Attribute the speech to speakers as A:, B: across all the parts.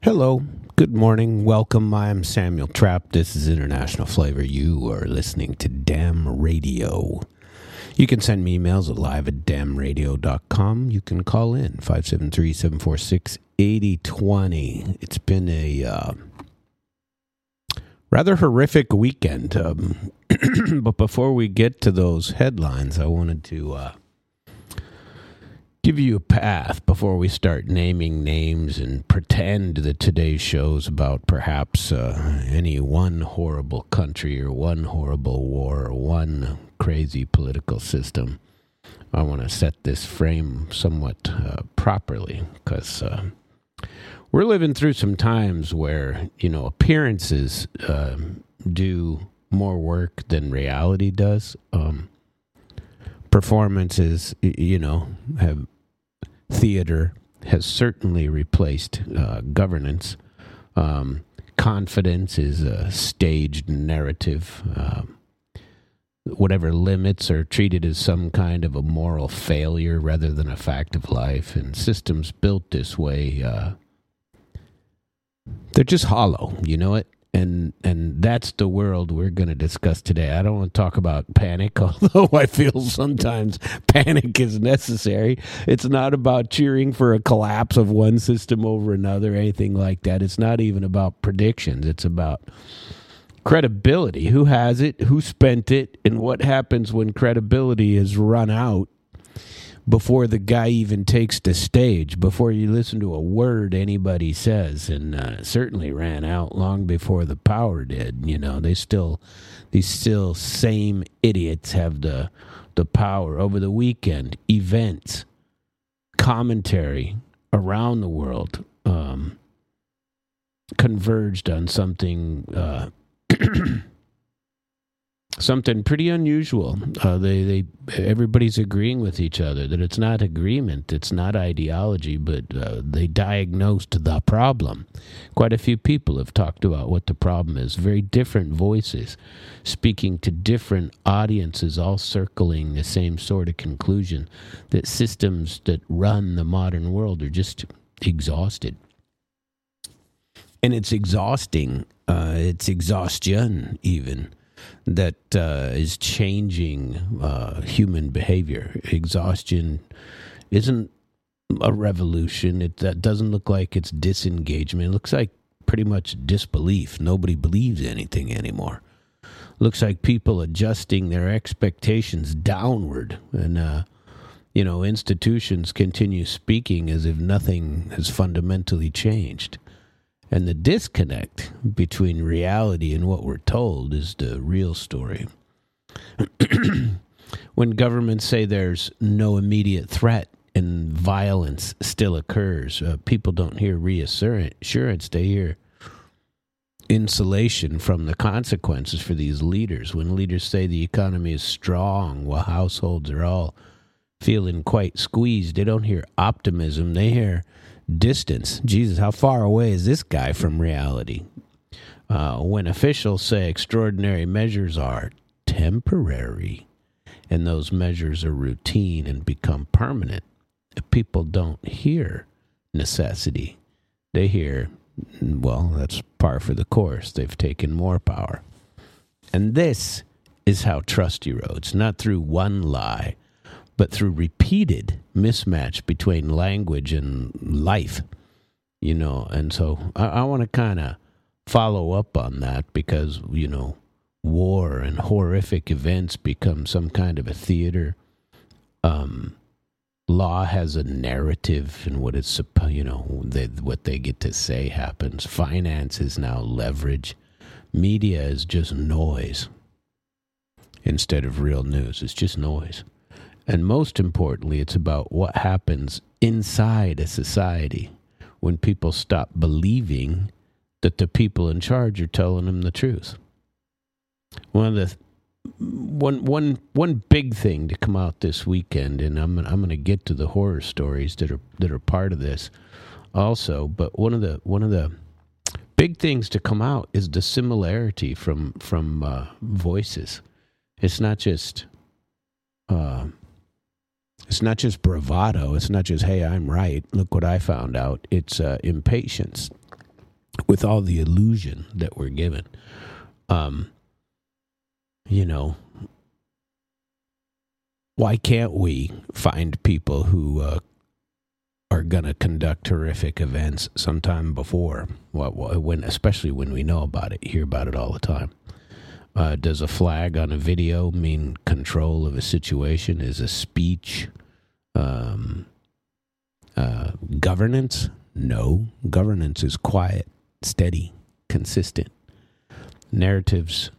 A: Hello, good morning, welcome. I'm Samuel Trapp. This is International Flavor. You are listening to Damn Radio. You can send me emails at live@damnradio.com. You can call in 573-746-8020. It's been a rather horrific weekend. But before we get to those headlines, I wanted to give you a path before we start naming names and pretend that today's show's about perhaps any one horrible country or one horrible war or one crazy political system. I want to set this frame somewhat properly because we're living through some times where, appearances do more work than reality does. Performances, have theater has certainly replaced governance. Confidence is a staged narrative. Whatever limits are treated as some kind of a moral failure rather than a fact of life. And systems built this way, they're just hollow, you know it? And that's the world we're going to discuss today. I don't want to talk about panic, although I feel sometimes panic is necessary. It's not about cheering for a collapse of one system over another, anything like that. It's not even about predictions. It's about credibility. Who has it? Who spent it? And what happens when credibility is run out before the guy even takes the stage, before you listen to a word anybody says, and certainly ran out long before the power did. These still same idiots have the power. Over the weekend, events, commentary around the world converged on something something pretty unusual. Everybody's agreeing with each other that it's not agreement, it's not ideology, but they diagnosed the problem. Quite a few people have talked about what the problem is. Very different voices speaking to different audiences, all circling the same sort of conclusion, that systems that run the modern world are just exhausted. And it's exhausting. It's exhaustion even. That is changing human behavior. Exhaustion isn't a revolution. That doesn't look like it's disengagement. It looks like pretty much disbelief. Nobody believes anything anymore. Looks like people adjusting their expectations downward. And, institutions continue speaking as if nothing has fundamentally changed. And the disconnect between reality and what we're told is the real story. When governments say there's no immediate threat and violence still occurs, people don't hear reassurance. They hear insulation from the consequences for these leaders. When leaders say the economy is strong while households are all feeling quite squeezed, they don't hear optimism. They hear distance. Jesus, how far away is this guy from reality? When officials say extraordinary measures are temporary and those measures are routine and become permanent, people don't hear necessity. They hear, well, that's par for the course. They've taken more power. And this is how trust erodes, not through one lie, but through repeated mismatch between language and life, and so I want to kind of follow up on that because, war and horrific events become some kind of a theater. Law has a narrative and what it's, what they get to say happens. Finance is now leverage. Media is just noise instead of real news. It's just noise. And most importantly, it's about what happens inside a society when people stop believing that the people in charge are telling them the truth. One big thing to come out this weekend, and I'm going to get to the horror stories that are part of this also. But one of the big things to come out is the similarity from voices. It's not just bravado. It's not just, hey, I'm right. Look what I found out. It's impatience. with all the illusion that we're given. You know, why can't we find people who are going to conduct horrific events sometime before, especially when we know about it, hear about it all the time? Does a flag on a video mean control of a situation? Is a speech governance? No. Governance is quiet, steady, consistent. Narratives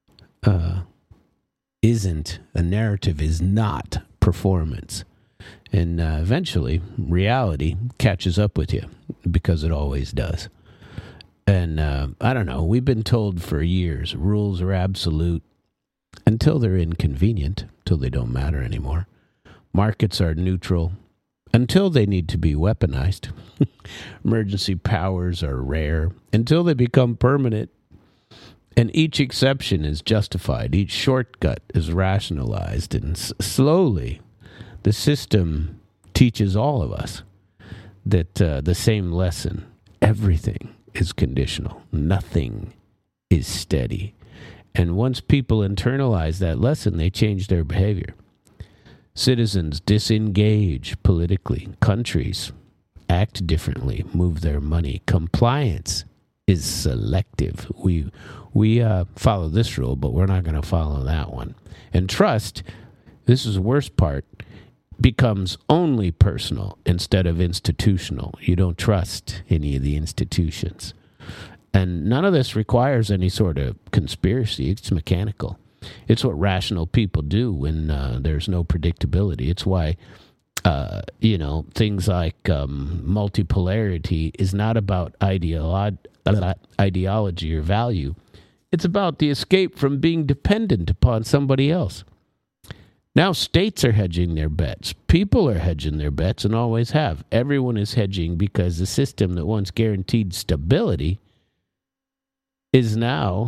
A: a narrative is not performance. And eventually, reality catches up with you, because it always does. And I don't know, we've been told for years, rules are absolute until they're inconvenient, until they don't matter anymore. Markets are neutral until they need to be weaponized. Emergency powers are rare until they become permanent. And each exception is justified. Each shortcut is rationalized. And slowly, the system teaches all of us that the same lesson: everything is conditional. Nothing is steady. And once people internalize that lesson, they change their behavior. Citizens disengage politically. Countries act differently, move their money. Compliance is selective. We follow this rule, but we're not going to follow that one. And trust, this is the worst part, becomes only personal instead of institutional. You don't trust any of the institutions. And none of this requires any sort of conspiracy. It's mechanical. It's what rational people do when there's no predictability. It's why, things like multipolarity is not about ideology or value. It's about the escape from being dependent upon somebody else. Now states are hedging their bets. People are hedging their bets and always have. Everyone is hedging because the system that once guaranteed stability is now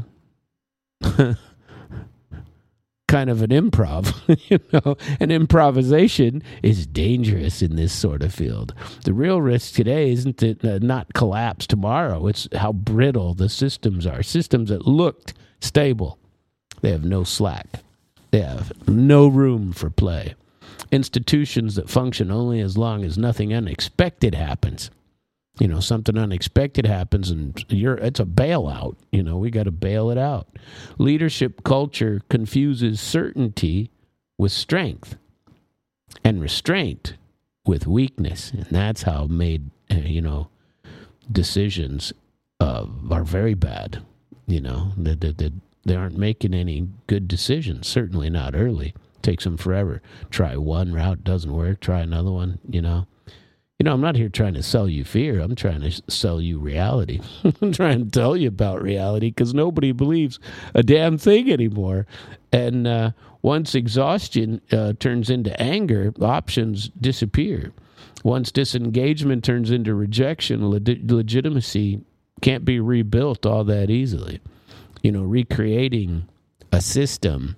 A: kind of an improv. An improvisation is dangerous in this sort of field. The real risk today isn't that not collapse tomorrow. It's how brittle the systems are. Systems that looked stable, they have no slack. They have no room for play. Institutions that function only as long as nothing unexpected happens. Something unexpected happens and it's a bailout. We got to bail it out. Leadership culture confuses certainty with strength and restraint with weakness. And that's how made, decisions are very bad. They aren't making any good decisions, certainly not early. Takes them forever. Try one route, doesn't work. Try another one, I'm not here trying to sell you fear. I'm trying to sell you reality. I'm trying to tell you about reality because nobody believes a damn thing anymore. And once exhaustion turns into anger, options disappear. Once disengagement turns into rejection, legitimacy can't be rebuilt all that easily. Recreating a system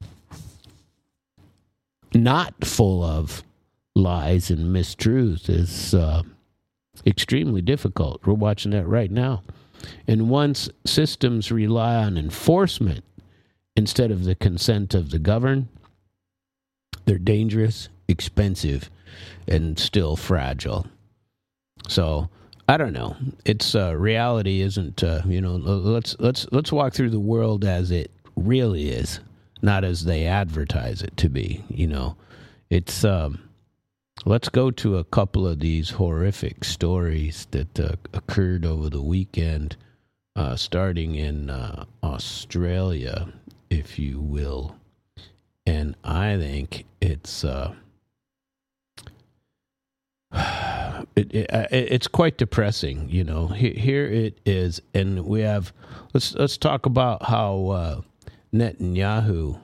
A: not full of lies and mistruths is extremely difficult. We're watching that right now. And once systems rely on enforcement instead of the consent of the governed, they're dangerous, expensive, and still fragile. So I don't know. It's reality isn't. Let's walk through the world as it really is, not as they advertise it to be. It's. Let's go to a couple of these horrific stories that occurred over the weekend, starting in Australia, if you will. And I think it's it's quite depressing. Here it is, and we have. Let's talk about how Netanyahu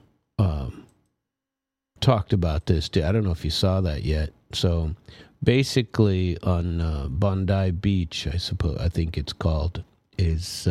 A: talked about this. I don't know if you saw that yet. So basically on Bondi Beach, I think it's called, is,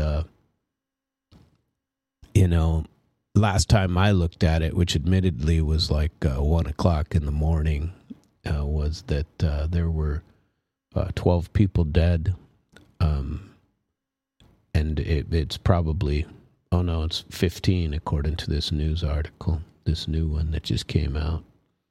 A: last time I looked at it, which admittedly was like 1 o'clock in the morning, was that there were 12 people dead. and it's probably, oh no, it's 15 according to this news article, this new one that just came out.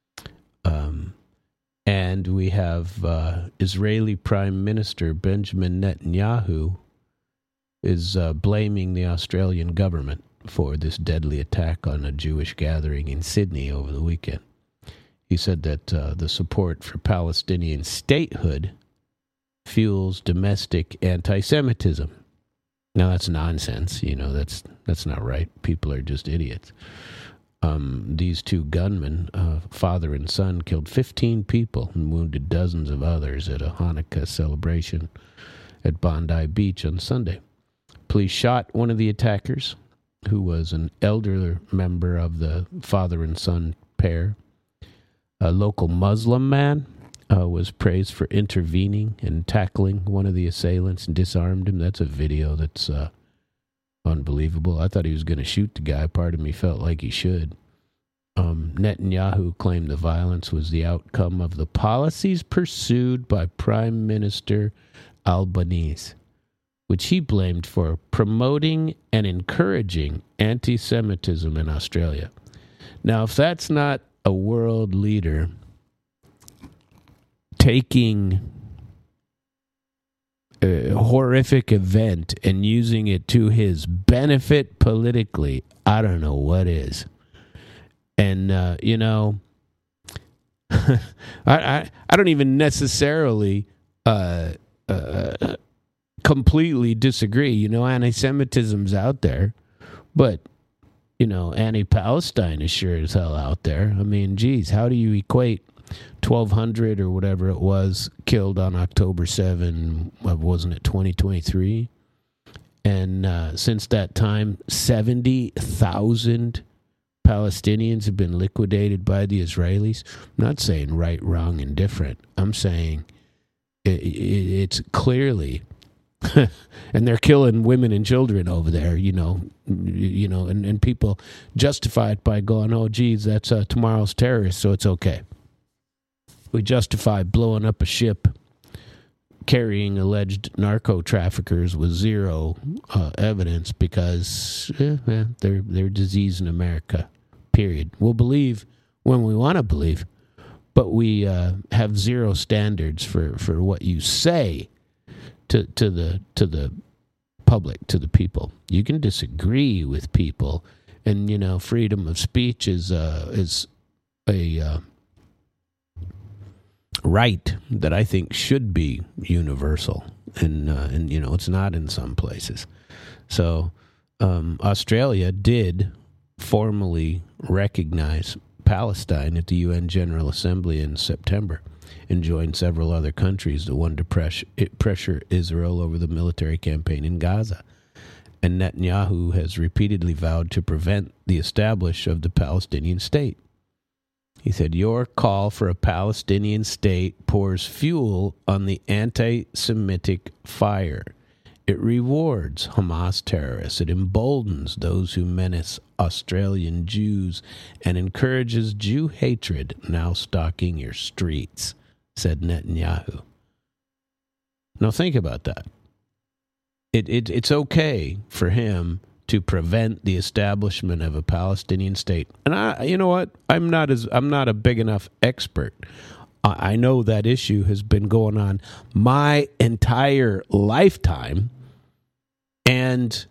A: And we have Israeli Prime Minister Benjamin Netanyahu is blaming the Australian government for this deadly attack on a Jewish gathering in Sydney over the weekend. He said that the support for Palestinian statehood fuels domestic anti-Semitism. Now, that's nonsense. That's not right. People are just idiots. These two gunmen, father and son, killed 15 people and wounded dozens of others at a Hanukkah celebration at Bondi Beach on Sunday. Police shot one of the attackers, who was an elder member of the father and son pair. A local Muslim man was praised for intervening and tackling one of the assailants and disarmed him. That's a video that's unbelievable. I thought he was going to shoot the guy. Part of me felt like he should. Netanyahu claimed the violence was the outcome of the policies pursued by Prime Minister Albanese, which he blamed for promoting and encouraging anti-Semitism in Australia. Now, if that's not a world leader taking a horrific event and using it to his benefit politically, I don't know what is. And, I don't even necessarily completely disagree. Anti-Semitism's out there, but, anti-Palestine is sure as hell out there. I mean, geez, how do you equate 1,200 or whatever it was killed on October 7, wasn't it 2023? And since that time, 70,000 Palestinians have been liquidated by the Israelis. I'm not saying right, wrong, indifferent. I'm saying it's clearly, and they're killing women and children over there, and people justify it by going, oh, geez, that's tomorrow's terrorists, so it's okay. We justify blowing up a ship carrying alleged narco traffickers with zero evidence because they're disease in America, period. We'll believe when we want to believe, but we have zero standards for what you say to the public, to the people. You can disagree with people, and freedom of speech is a right that I think should be universal, and it's not in some places. So Australia did formally recognize Palestine at the UN General Assembly in September and joined several other countries that wanted to pressure Israel over the military campaign in Gaza. And Netanyahu has repeatedly vowed to prevent the establishment of the Palestinian state. He said, your call for a Palestinian state pours fuel on the anti-Semitic fire. It rewards Hamas terrorists. It emboldens those who menace Australian Jews and encourages Jew hatred now stalking your streets, said Netanyahu. Now think about that. It's okay for him to prevent the establishment of a Palestinian state. And you know what? I'm not a big enough expert. I know that issue has been going on my entire lifetime. And,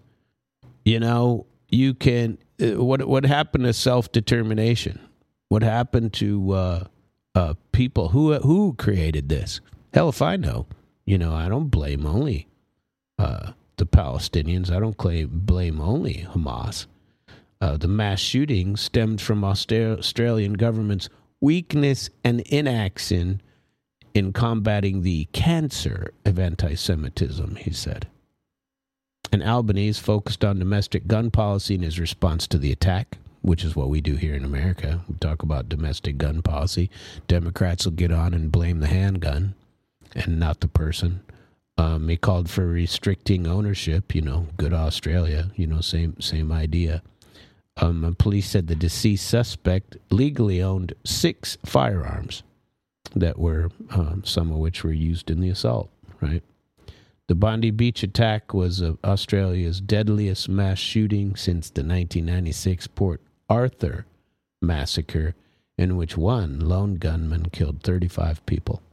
A: you can, what happened to self-determination? What happened to people who created this? Hell if I know. I don't blame only the Palestinians. I don't blame only Hamas. The mass shooting stemmed from Australian government's weakness and inaction in combating the cancer of anti-Semitism, he said. And Albanese focused on domestic gun policy in his response to the attack, which is what we do here in America. We talk about domestic gun policy. Democrats will get on and blame the handgun and not the person. He called for restricting ownership, good Australia, same idea. Police said the deceased suspect legally owned 6 firearms that were, some of which were used in the assault, right? The Bondi Beach attack was Australia's deadliest mass shooting since the 1996 Port Arthur massacre, in which one lone gunman killed 35 people.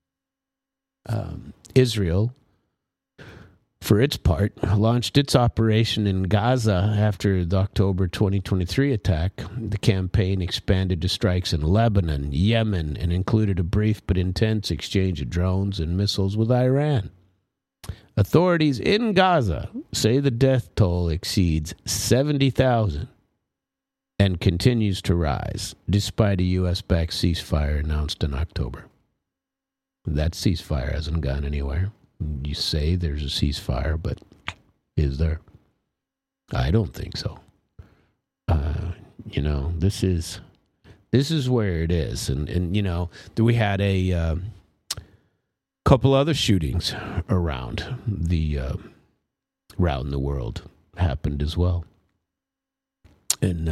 A: Israel, for its part, launched its operation in Gaza after the October 2023 attack. The campaign expanded to strikes in Lebanon, Yemen, and included a brief but intense exchange of drones and missiles with Iran. Authorities in Gaza say the death toll exceeds 70,000 and continues to rise, despite a U.S.-backed ceasefire announced in October. That ceasefire hasn't gone anywhere. You say there's a ceasefire, but is there? I don't think so. This is where it is. And we had a couple other shootings around the world happened as well. And,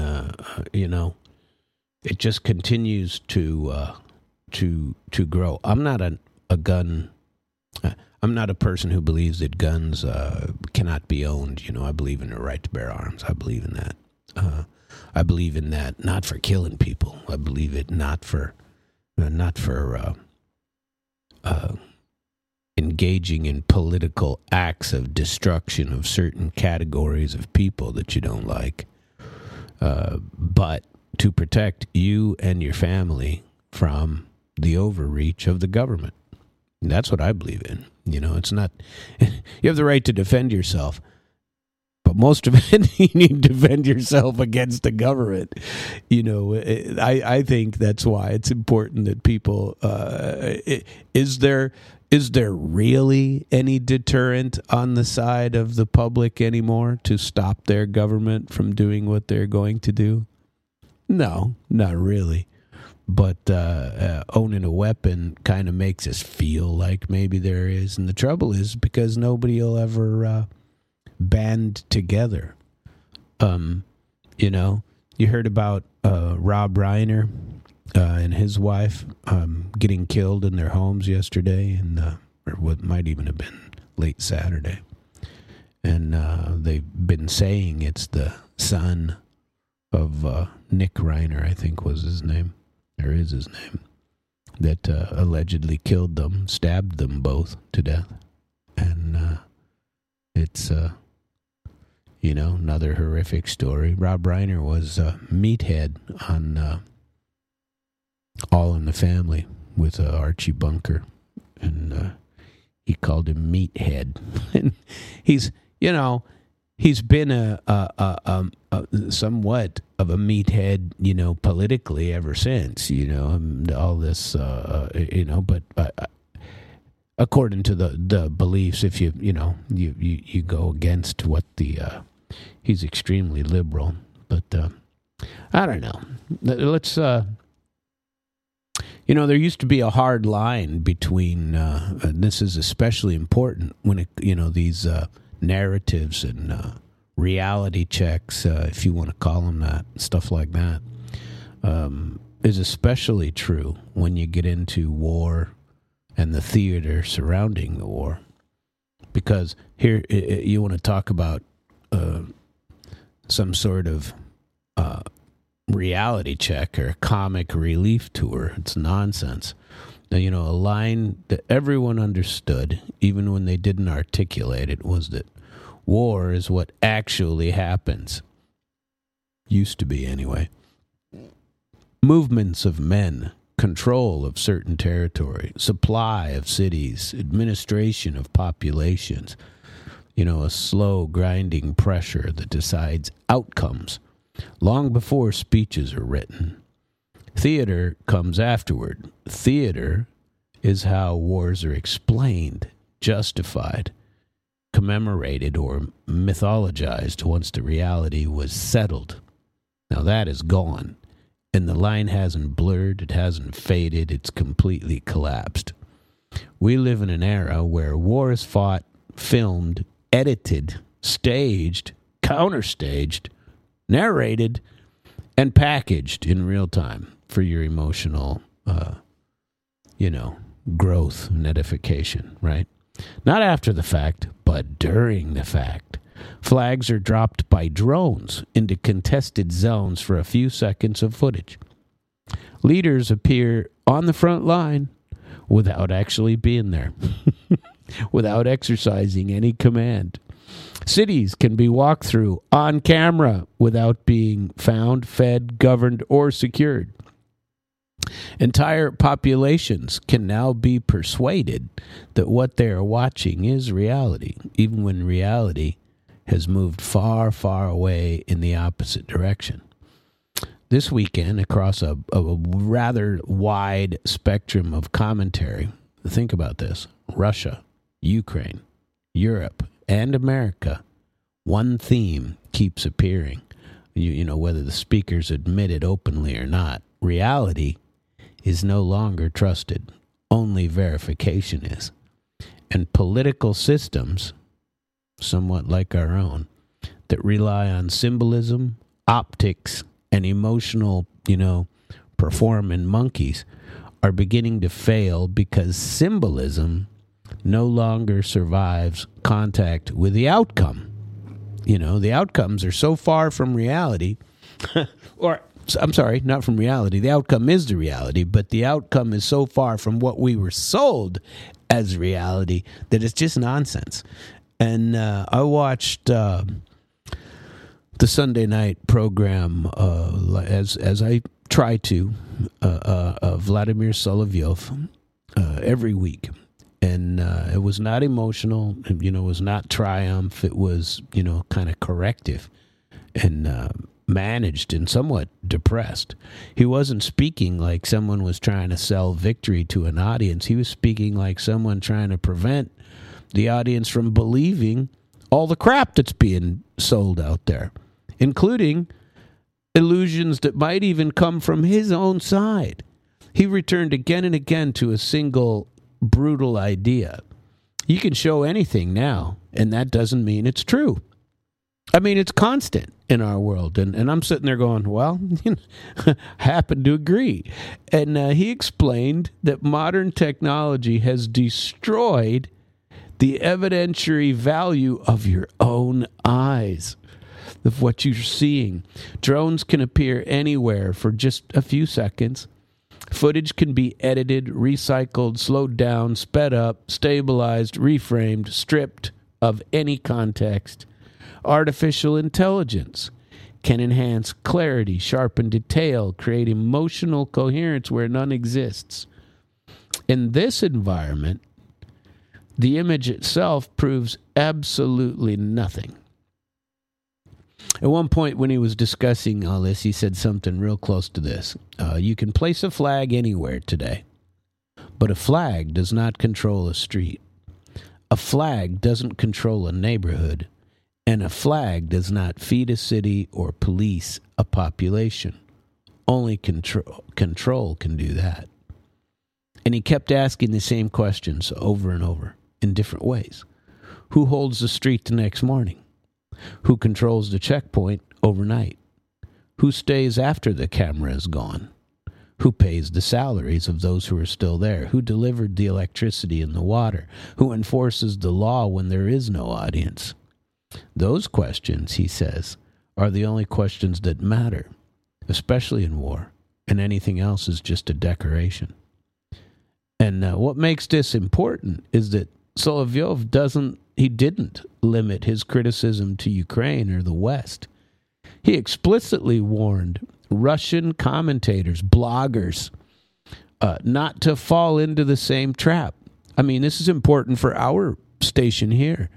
A: it just continues to grow. I'm not a gun... I'm not a person who believes that guns cannot be owned. I believe in the right to bear arms. I believe in that. I believe in that not for killing people. I believe it not for engaging in political acts of destruction of certain categories of people that you don't like, but to protect you and your family from the overreach of the government. That's what I believe in. It's not, you have the right to defend yourself, but most of it, you need to defend yourself against the government. I think that's why it's important that people, is there really any deterrent on the side of the public anymore to stop their government from doing what they're going to do? No, not really. But owning a weapon kind of makes us feel like maybe there is. And the trouble is because nobody will ever band together. You heard about Rob Reiner and his wife getting killed in their homes yesterday, or what might even have been late Saturday. And they've been saying it's the son of Nick Reiner, I think was his name. There is his name, that allegedly killed them, stabbed them both to death. And it's, another horrific story. Rob Reiner was Meathead on All in the Family with Archie Bunker. And he called him Meathead. And he's been a somewhat of a meathead, politically ever since, all this, but according to the beliefs, if you go against what he's extremely liberal, but I don't know. Let's, there used to be a hard line between, and this is especially important when these narratives and reality checks, if you want to call them that, stuff like that, is especially true when you get into war and the theater surrounding the war. Because here you want to talk about some sort of reality check or comic relief tour. It's nonsense. Now, a line that everyone understood, even when they didn't articulate it, was that war is what actually happens. Used to be, anyway. Movements of men, control of certain territory, supply of cities, administration of populations, a slow grinding pressure that decides outcomes long before speeches are written. Theater comes afterward. Theater is how wars are explained, justified, commemorated, or mythologized once the reality was settled. Now that is gone, and the line hasn't blurred, it hasn't faded, it's completely collapsed. We live in an era where war is fought, filmed, edited, staged, counterstaged, narrated, and packaged in real time for your emotional, growth and edification, right? Not after the fact, but during the fact. Flags are dropped by drones into contested zones for a few seconds of footage. Leaders appear on the front line without actually being there, without exercising any command. Cities can be walked through on camera without being found, fed, governed, or secured. Entire populations can now be persuaded that what they are watching is reality, even when reality has moved far, far away in the opposite direction. This weekend, across a rather wide spectrum of commentary, think about this: Russia, Ukraine, Europe, and America, one theme keeps appearing. You know, whether the speakers admit it openly or not, reality is no longer trusted. Only verification is. And political systems, somewhat like our own, that rely on symbolism, optics, and emotional, performing monkeys, are beginning to fail because symbolism no longer survives contact with the outcome. The outcomes are so far from reality, or I'm sorry, not from reality. The outcome is the reality, but the outcome is so far from what we were sold as reality that it's just nonsense. And I watched the Sunday night program as I try to Vladimir Solovyov every week. And it was not emotional, it was not triumph. It was, kind of corrective and managed and somewhat depressed. He wasn't speaking like someone was trying to sell victory to an audience. He was speaking like someone trying to prevent the audience from believing all the crap that's being sold out there, including illusions that might even come from his own side. He returned again and again to a single brutal idea. You can show anything now, and that doesn't mean it's true. I mean, it's constant in our world. And I'm sitting there going, well, I happen to agree. And he explained that modern technology has destroyed the evidentiary value of your own eyes, of what you're seeing. Drones can appear anywhere for just a few seconds. Footage can be edited, recycled, slowed down, sped up, stabilized, reframed, stripped of any context. Artificial intelligence can enhance clarity, sharpen detail, create emotional coherence where none exists. In this environment, the image itself proves absolutely nothing. At one point when he was discussing all this, he said something real close to this. You can place a flag anywhere today, but a flag does not control a street. A flag doesn't control a neighborhood, and a flag does not feed a city or police a population. Only control can do that. And he kept asking the same questions over and over in different ways. Who holds the street the next morning? Who controls the checkpoint overnight? Who stays after the camera is gone? Who pays the salaries of those who are still there? Who delivered the electricity and the water? Who enforces the law when there is no audience? Those questions, he says, are the only questions that matter, especially in war, and anything else is just a decoration. And what makes this important is that Solovyov didn't limit his criticism to Ukraine or the West. He explicitly warned Russian commentators, bloggers, not to fall into the same trap. I mean, this is important for our station here.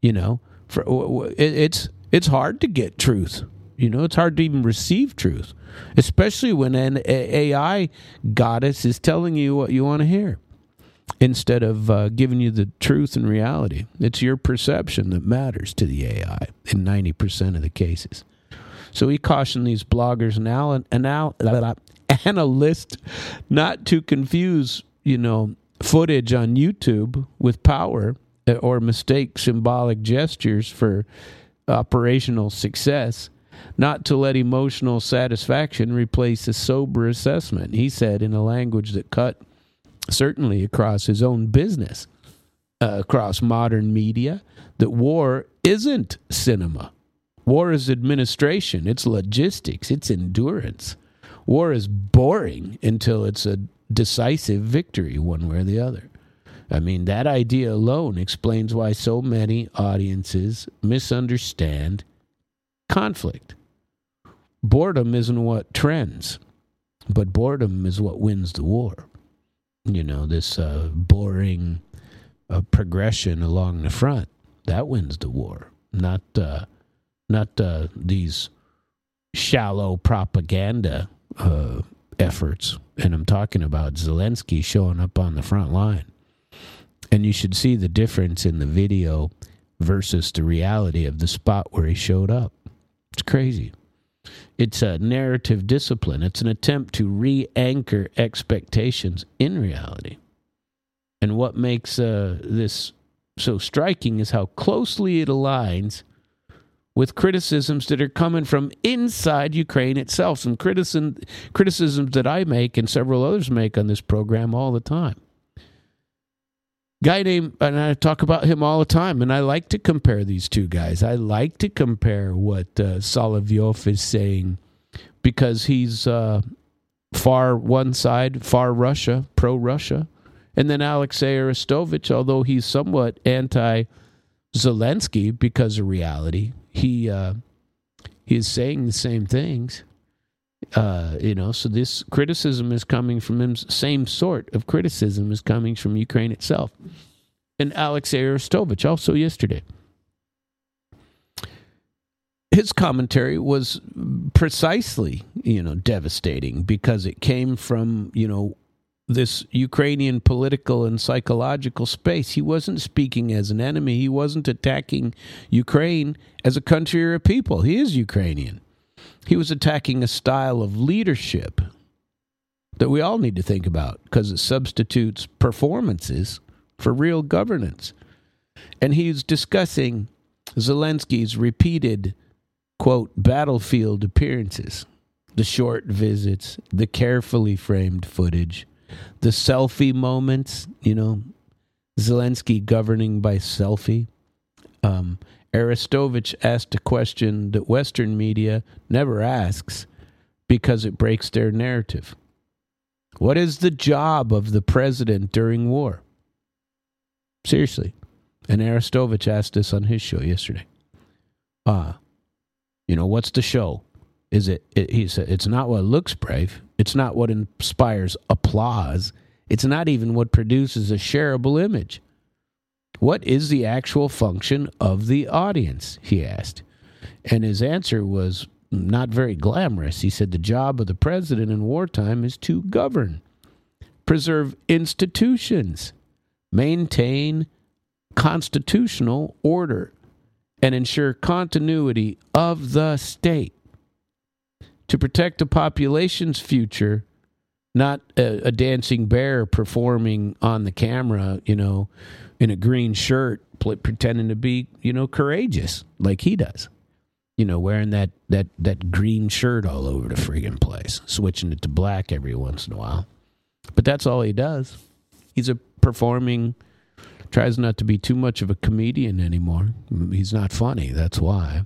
A: It's hard to get truth. It's hard to even receive truth, especially when an AI goddess is telling you what you want to hear instead of giving you the truth and reality. It's your perception that matters to the AI in 90% of the cases. So he cautioned these bloggers and analysts not to confuse, footage on YouTube with power or mistake symbolic gestures for operational success, not to let emotional satisfaction replace a sober assessment, he said in a language that cut certainly across his own business. across modern media that war isn't cinema. War is administration. It's logistics. It's endurance. War is boring until it's a decisive victory one way or the other. I mean, that idea alone explains why so many audiences misunderstand conflict. Boredom isn't what trends, but boredom is what wins the war. You know, this boring progression along the front, that wins the war, not these shallow propaganda efforts. And I'm talking about Zelensky showing up on the front line. And you should see the difference in the video versus the reality of the spot where he showed up. It's crazy. It's a narrative discipline. It's an attempt to re-anchor expectations in reality. And what makes this so striking is how closely it aligns with criticisms that are coming from inside Ukraine itself. Some criticisms that I make and several others make on this program all the time. Guy named, and I talk about him all the time, and I like to compare these two guys. I like to compare what Solovyov is saying because he's far one side, far Russia, pro-Russia. And then Alexei Arestovich, although he's somewhat anti-Zelensky because of reality, he is saying the same things. So this criticism is coming from him. Same sort of criticism is coming from Ukraine itself. And Alexei Arestovich also yesterday. His commentary was precisely, devastating because it came from, this Ukrainian political and psychological space. He wasn't speaking as an enemy. He wasn't attacking Ukraine as a country or a people. He is Ukrainian. He was attacking a style of leadership that we all need to think about because it substitutes performances for real governance. And he's discussing Zelensky's repeated, quote, battlefield appearances, the short visits, the carefully framed footage, the selfie moments, Zelensky governing by selfie. Arestovich asked a question that Western media never asks because it breaks their narrative. What is the job of the president during war? Seriously. And Arestovich asked this on his show yesterday. What's the show? He said, it's not what looks brave. It's not what inspires applause. It's not even what produces a shareable image. What is the actual function of the audience, he asked. And his answer was not very glamorous. He said the job of the president in wartime is to govern, preserve institutions, maintain constitutional order, and ensure continuity of the state. To protect the population's future, not a dancing bear performing on the camera, in a green shirt, pretending to be, courageous like he does. Wearing that green shirt all over the friggin' place, switching it to black every once in a while. But that's all he does. He's tries not to be too much of a comedian anymore. He's not funny, that's why.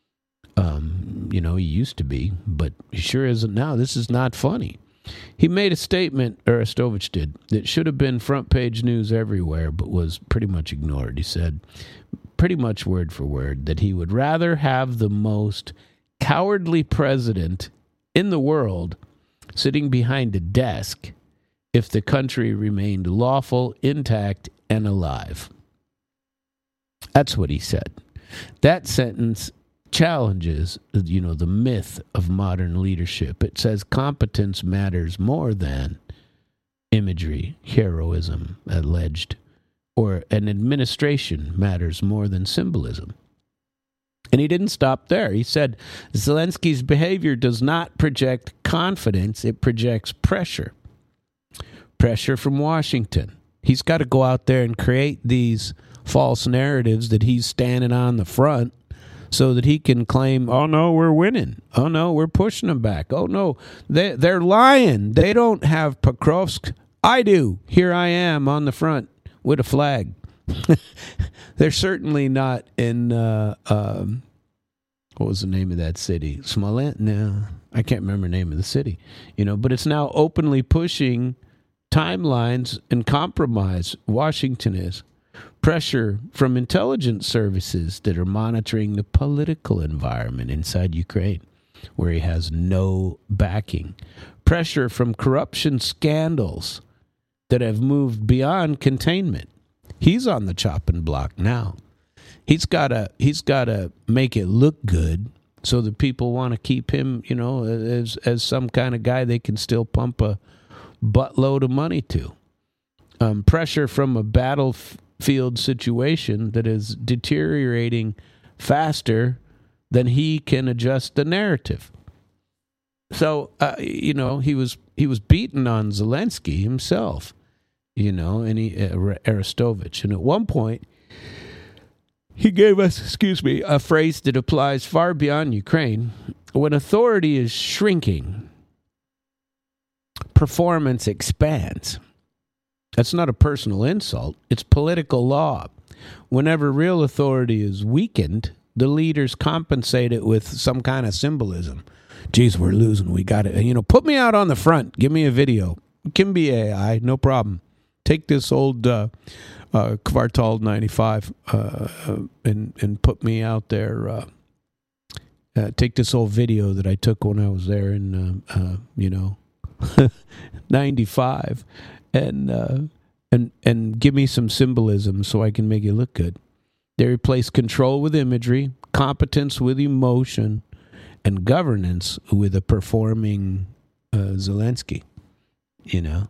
A: He used to be, but he sure isn't now. This is not funny. He made a statement, Arestovich did, that should have been front page news everywhere, but was pretty much ignored. He said, pretty much word for word, that he would rather have the most cowardly president in the world sitting behind a desk if the country remained lawful, intact, and alive. That's what he said. That sentence challenges, the myth of modern leadership. It says competence matters more than imagery, heroism, alleged, or an administration matters more than symbolism. And he didn't stop there. He said Zelensky's behavior does not project confidence, it projects pressure. Pressure from Washington. He's got to go out there and create these false narratives that he's standing on the front so that he can claim, oh, no, we're winning. Oh, no, we're pushing them back. Oh, no, they're lying. They don't have Pokrovsk. I do. Here I am on the front with a flag. They're certainly not in, what was the name of that city? Smolensk? No, I can't remember the name of the city. But it's now openly pushing timelines and compromise. Washington is. Pressure from intelligence services that are monitoring the political environment inside Ukraine, where he has no backing. Pressure from corruption scandals that have moved beyond containment. He's on the chopping block now. He's gotta make it look good so that people want to keep him, as some kind of guy they can still pump a buttload of money to. Pressure from a battlefield situation that is deteriorating faster than he can adjust the narrative. So, he was beaten on Zelensky himself, and Arestovich. And at one point, he gave us, a phrase that applies far beyond Ukraine. When authority is shrinking, performance expands. That's not a personal insult. It's political law. Whenever real authority is weakened, the leaders compensate it with some kind of symbolism. Geez, we're losing. We got it. Put me out on the front. Give me a video. It can be AI, no problem. Take this old Kvartal 95 and put me out there. Take this old video that I took when I was there in 95 and give me some symbolism so I can make it look good. They replace control with imagery, competence with emotion, and governance with a performing Zelensky. You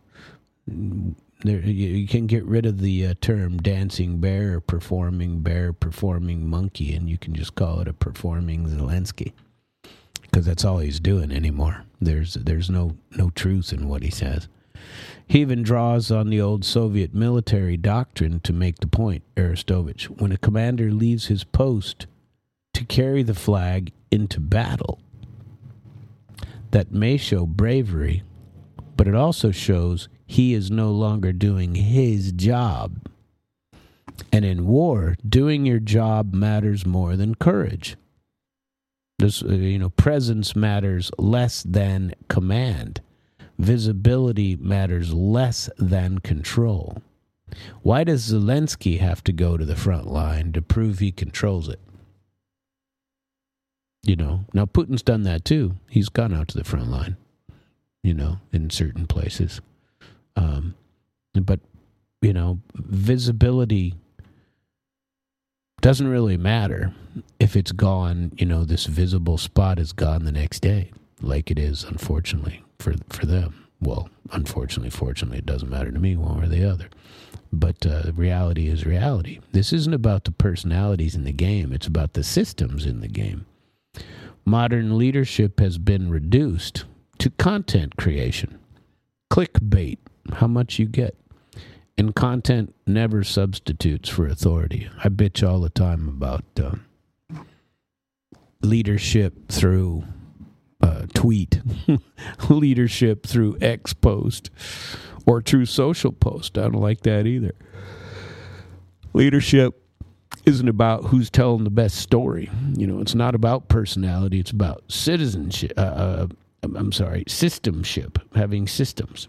A: can get rid of the term dancing bear, performing monkey, and you can just call it a performing Zelensky, because that's all he's doing anymore. There's no truth in what he says. He even draws on the old Soviet military doctrine to make the point, Arestovich. When a commander leaves his post to carry the flag into battle, that may show bravery, but it also shows he is no longer doing his job. And in war, doing your job matters more than courage. This, presence matters less than command. Visibility matters less than control. Why does Zelensky have to go to the front line to prove he controls it? Now Putin's done that too. He's gone out to the front line, in certain places. But visibility doesn't really matter if it's gone, this visible spot is gone the next day, like it is, unfortunately, for them. Well, unfortunately, fortunately, it doesn't matter to me one way or the other. But reality is reality. This isn't about the personalities in the game. It's about the systems in the game. Modern leadership has been reduced to content creation. Clickbait, how much you get. And content never substitutes for authority. I bitch all the time about leadership through tweet, leadership through X post, or through social post. I don't like that either. Leadership isn't about who's telling the best story. It's not about personality. It's about citizenship. Systemship, having systems.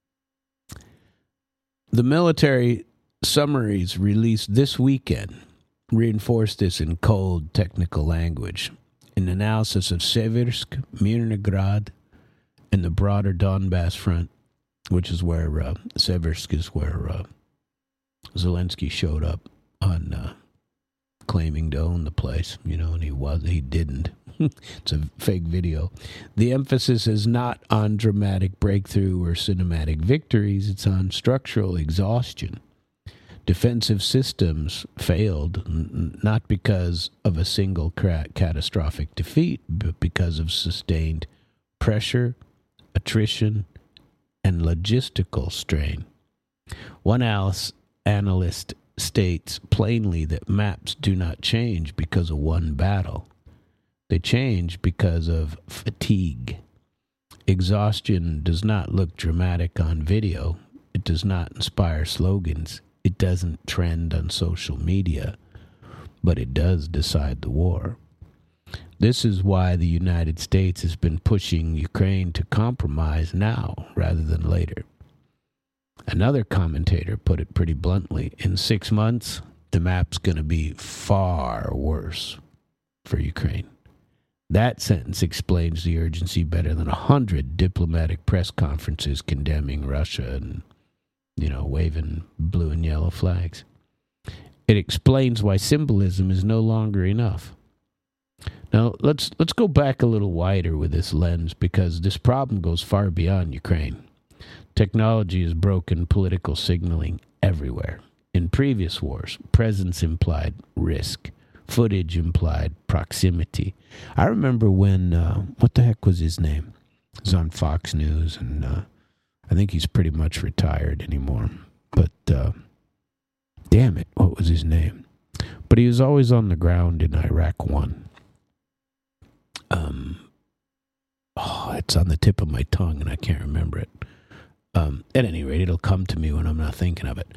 A: The military summaries released this weekend reinforce this in cold technical language. An analysis of Seversk, Mirnograd, and the broader Donbass front, which is where Seversk is where Zelensky showed up on claiming to own the place, and he didn't. It's a fake video. The emphasis is not on dramatic breakthrough or cinematic victories. It's on structural exhaustion. Defensive systems failed, not because of a single catastrophic defeat, but because of sustained pressure, attrition, and logistical strain. One analyst states plainly that maps do not change because of one battle. They change because of fatigue. Exhaustion does not look dramatic on video. It does not inspire slogans. It doesn't trend on social media, but it does decide the war. This is why the United States has been pushing Ukraine to compromise now rather than later. Another commentator put it pretty bluntly. In 6 months, the map's going to be far worse for Ukraine. That sentence explains the urgency better than 100 diplomatic press conferences condemning Russia and, waving blue and yellow flags. It explains why symbolism is no longer enough. Now, let's go back a little wider with this lens, because this problem goes far beyond Ukraine. Technology has broken political signaling everywhere. In previous wars, presence implied risk. Footage implied proximity. I remember when, what the heck was his name? He was on Fox News, and I think he's pretty much retired anymore. But, damn it, what was his name? But he was always on the ground in Iraq 1. It's on the tip of my tongue, and I can't remember it. At any rate, it'll come to me when I'm not thinking of it.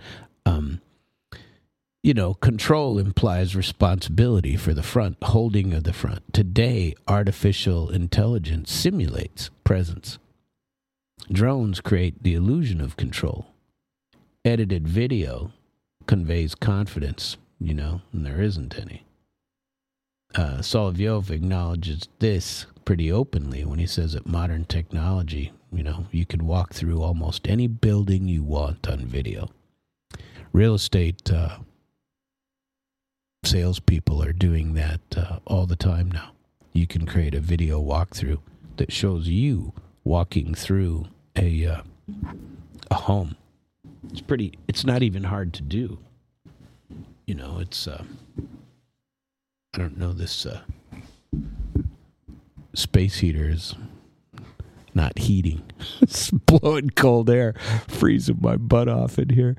A: Control implies responsibility for the front, holding of the front. Today, artificial intelligence simulates presence. Drones create the illusion of control. Edited video conveys confidence, and there isn't any. Solovyov acknowledges this pretty openly when he says that modern technology, you could walk through almost any building you want on video. Real estate salespeople are doing that all the time now. You can create a video walkthrough that shows you walking through a home. It's not even hard to do. It's I don't know, this space heater is not heating. It's blowing cold air, freezing my butt off in here.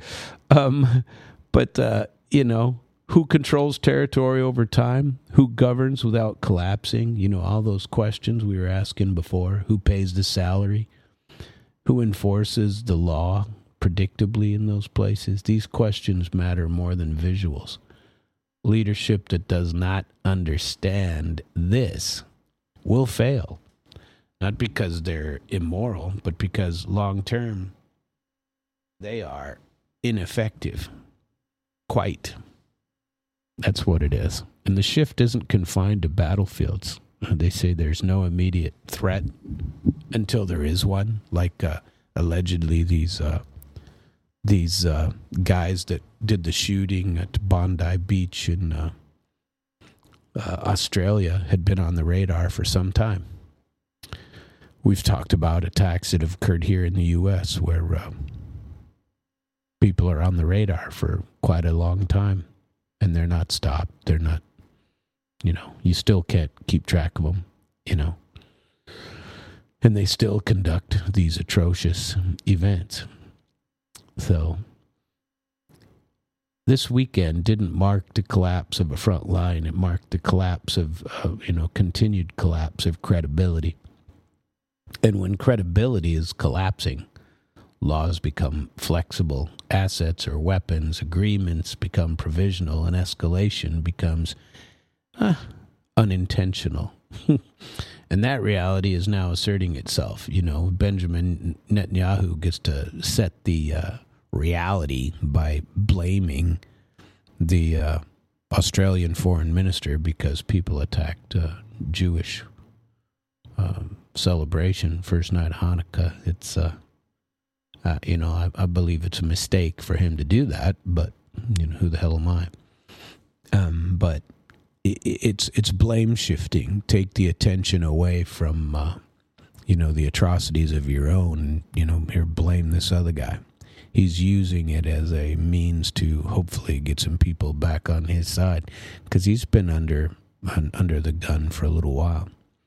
A: But who controls territory over time? Who governs without collapsing? All those questions we were asking before. Who pays the salary? Who enforces the law predictably in those places? These questions matter more than visuals. Leadership that does not understand this will fail. Not because they're immoral, but because long-term they are ineffective. Quite. That's what it is. And the shift isn't confined to battlefields. They say there's no immediate threat until there is one, like allegedly these guys that did the shooting at Bondi Beach in Australia had been on the radar for some time. We've talked about attacks that have occurred here in the U.S. where people are on the radar for quite a long time, and they're not stopped. They're not, you still can't keep track of them, and they still conduct these atrocious events. So this weekend didn't mark the collapse of a front line. It marked the collapse of, continued collapse of credibility. And when credibility is collapsing, laws become flexible, assets or weapons, agreements become provisional, and escalation becomes unintentional. And that reality is now asserting itself. Benjamin Netanyahu gets to set the reality by blaming the Australian foreign minister because people attacked Jewish celebration, first night of Hanukkah. It's, I believe it's a mistake for him to do that, but, who the hell am I? But it's blame shifting. Take the attention away from, the atrocities of your own, here, blame this other guy. He's using it as a means to hopefully get some people back on his side because he's been under the gun for a little while.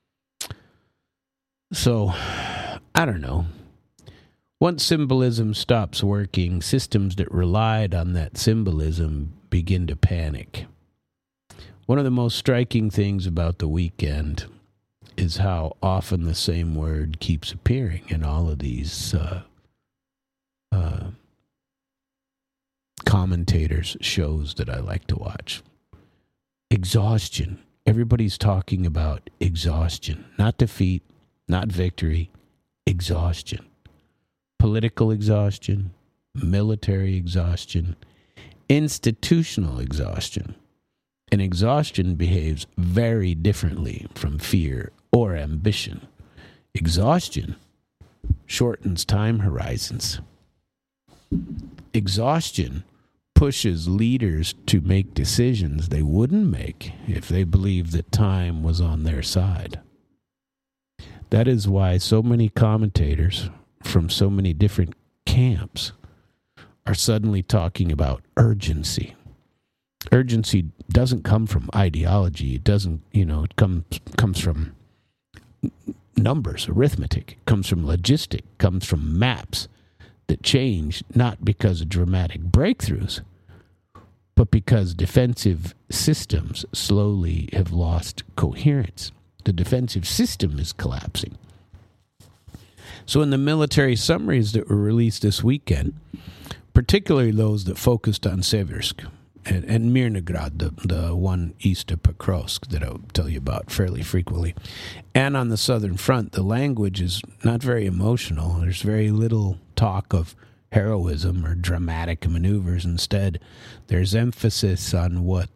A: So, I don't know. Once symbolism stops working, systems that relied on that symbolism begin to panic. One of the most striking things about the weekend is how often the same word keeps appearing in all of these commentators' shows that I like to watch. Exhaustion. Everybody's talking about exhaustion. Not defeat, not victory, exhaustion. Political exhaustion, military exhaustion, institutional exhaustion. And exhaustion behaves very differently from fear or ambition. Exhaustion shortens time horizons. Exhaustion pushes leaders to make decisions they wouldn't make if they believed that time was on their side. That is why so many commentators from so many different camps are suddenly talking about urgency. Urgency doesn't come from ideology. It doesn't, it comes from numbers, arithmetic. It comes from logistic. It comes from maps that change not because of dramatic breakthroughs, but because defensive systems slowly have lost coherence. The defensive system is collapsing. So in the military summaries that were released this weekend, particularly those that focused on Seversk and Mirnograd, the one east of Pokrovsk that I'll tell you about fairly frequently, and on the southern front, the language is not very emotional. There's very little talk of heroism or dramatic maneuvers. Instead, there's emphasis on what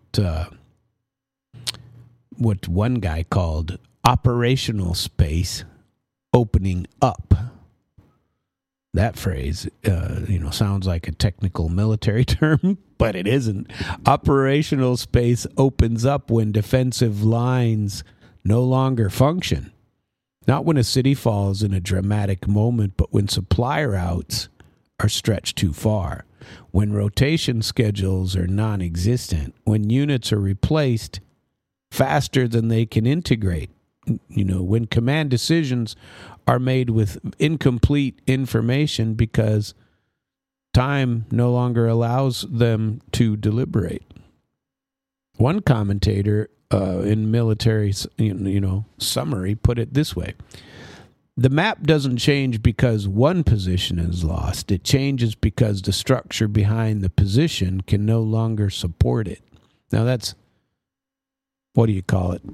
A: one guy called operational space opening up. That phrase, sounds like a technical military term, but it isn't. Operational space opens up when defensive lines no longer function. Not when a city falls in a dramatic moment, but when supply routes are stretched too far, when rotation schedules are non-existent, when units are replaced faster than they can integrate, when command decisions are made with incomplete information because time no longer allows them to deliberate. One commentator in military, summary put it this way: the map doesn't change because one position is lost. It changes because the structure behind the position can no longer support it. Now that's, what do you call it?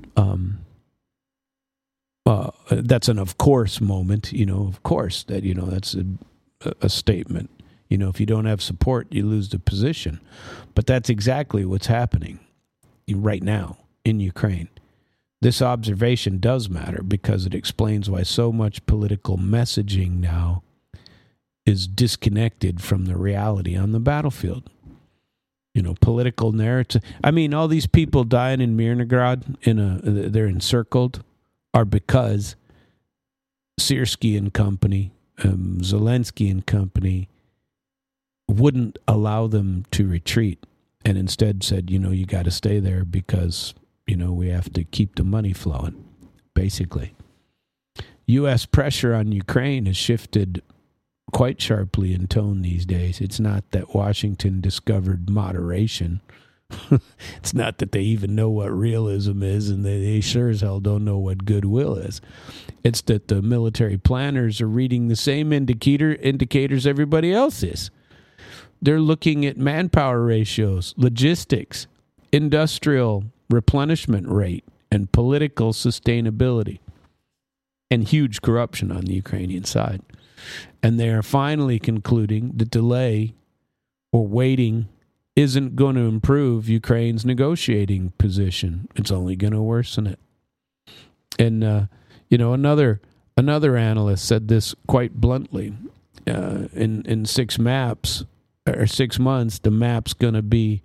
A: That's an of course moment, of course that, that's a statement. If you don't have support, you lose the position. But that's exactly what's happening right now in Ukraine. This observation does matter because it explains why so much political messaging now is disconnected from the reality on the battlefield. Political narrative. I mean, all these people dying in Mirnograd, they're encircled, are because Syrskyi and company, Zelensky and company wouldn't allow them to retreat and instead said, you got to stay there because, we have to keep the money flowing, basically. U.S. pressure on Ukraine has shifted quite sharply in tone these days. It's not that Washington discovered moderation. It's not that they even know what realism is, and they sure as hell don't know what goodwill is. It's that the military planners are reading the same indicators everybody else is. They're looking at manpower ratios, logistics, industrial replenishment rate, and political sustainability, and huge corruption on the Ukrainian side. And they are finally concluding the delay or waiting isn't going to improve Ukraine's negotiating position. It's only going to worsen it. And, another analyst said this quite bluntly. In 6 months, the map's going to be,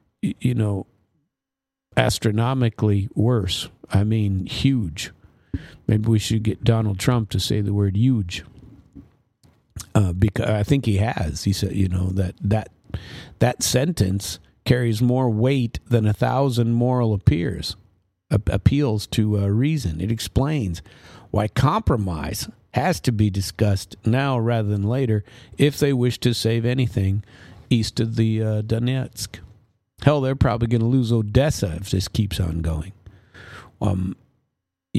A: astronomically worse. I mean, huge. Maybe we should get Donald Trump to say the word huge. Because I think he has. He said, that sentence carries more weight than 1,000 moral appeals to reason. It explains why compromise has to be discussed now rather than later if they wish to save anything east of the Donetsk. Hell, they're probably going to lose Odessa if this keeps on going.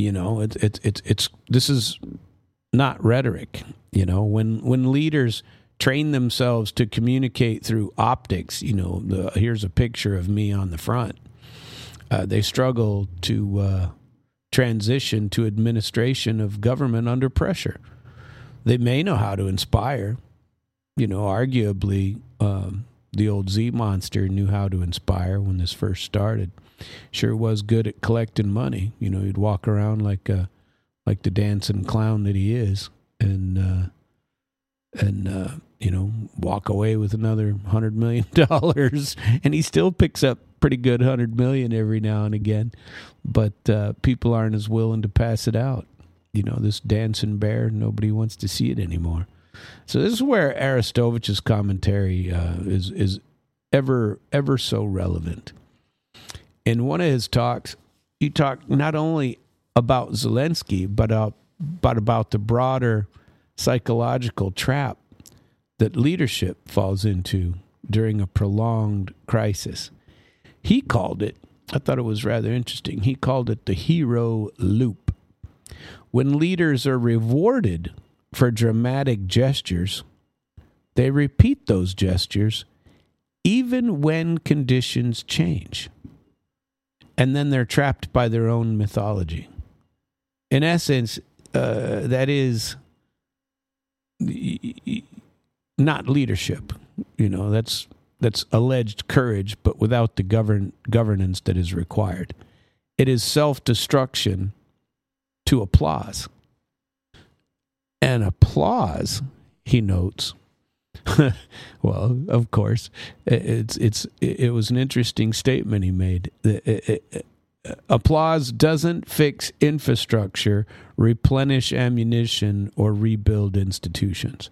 A: This is not rhetoric. When leaders train themselves to communicate through optics. Here's a picture of me on the front. They struggle to transition to administration of government under pressure. They may know how to inspire. Arguably, the old Z Monster knew how to inspire when this first started. Sure was good at collecting money. He'd walk around like the dancing clown that he is, and walk away with another $100 million, and he still picks up pretty good $100 million every now and again, but people aren't as willing to pass it out. This dancing bear, nobody wants to see it anymore. So this is where Arestovich's commentary is ever so relevant. In one of his talks, he talked not only about Zelensky, but about the broader psychological trap that leadership falls into during a prolonged crisis. He called it, I thought it was rather interesting, he called it the hero loop. When leaders are rewarded for dramatic gestures, they repeat those gestures even when conditions change. And then they're trapped by their own mythology. In essence, that is not leadership. That's alleged courage, but without the governance that is required. It is self-destruction to applause. And applause, he notes, well, of course, it was an interesting statement he made. Applause doesn't fix infrastructure, replenish ammunition, or rebuild institutions.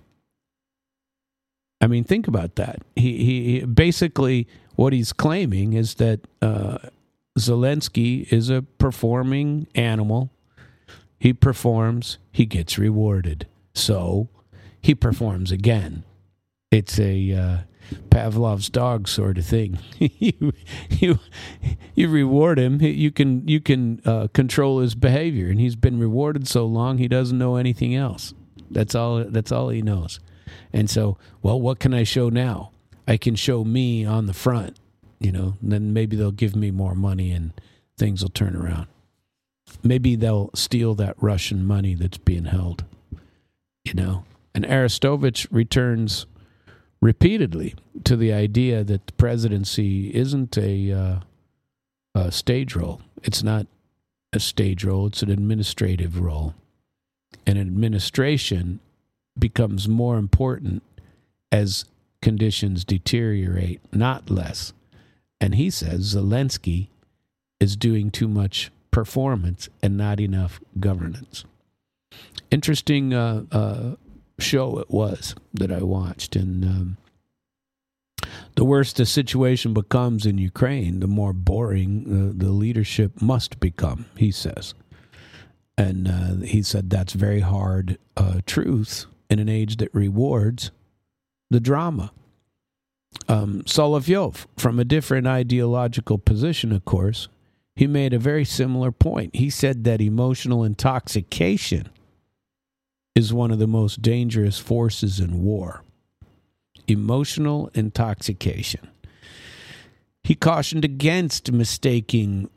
A: I mean, think about that. He basically, what he's claiming is that Zelensky is a performing animal. He performs, he gets rewarded. So he performs again. It's a Pavlov's dog sort of thing. you reward him, you can control his behavior, and he's been rewarded so long he doesn't know anything else. That's all he knows. And so, well, what can I show now? I can show me on the front, then maybe they'll give me more money and things will turn around. Maybe they'll steal that Russian money that's being held, And Arestovich returns repeatedly to the idea that the presidency isn't a stage role. It's not a stage role. It's an administrative role. And administration becomes more important as conditions deteriorate, not less. And he says Zelensky is doing too much performance and not enough governance. Interesting show it was that I watched, and the worse the situation becomes in Ukraine, the more boring the leadership must become, he says. And he said that's very hard truth in an age that rewards the drama. Solovyov, from a different ideological position, of course, he made a very similar point. He said that emotional intoxication is one of the most dangerous forces in war. Emotional intoxication. He cautioned against mistaking,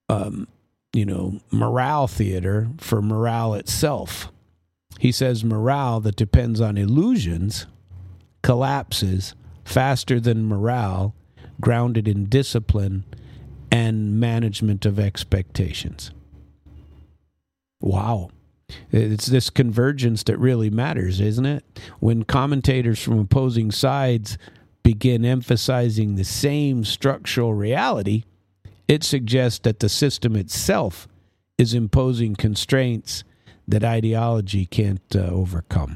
A: morale theater for morale itself. He says morale that depends on illusions collapses faster than morale grounded in discipline and management of expectations. Wow. It's this convergence that really matters, isn't it? When commentators from opposing sides begin emphasizing the same structural reality, it suggests that the system itself is imposing constraints that ideology can't overcome.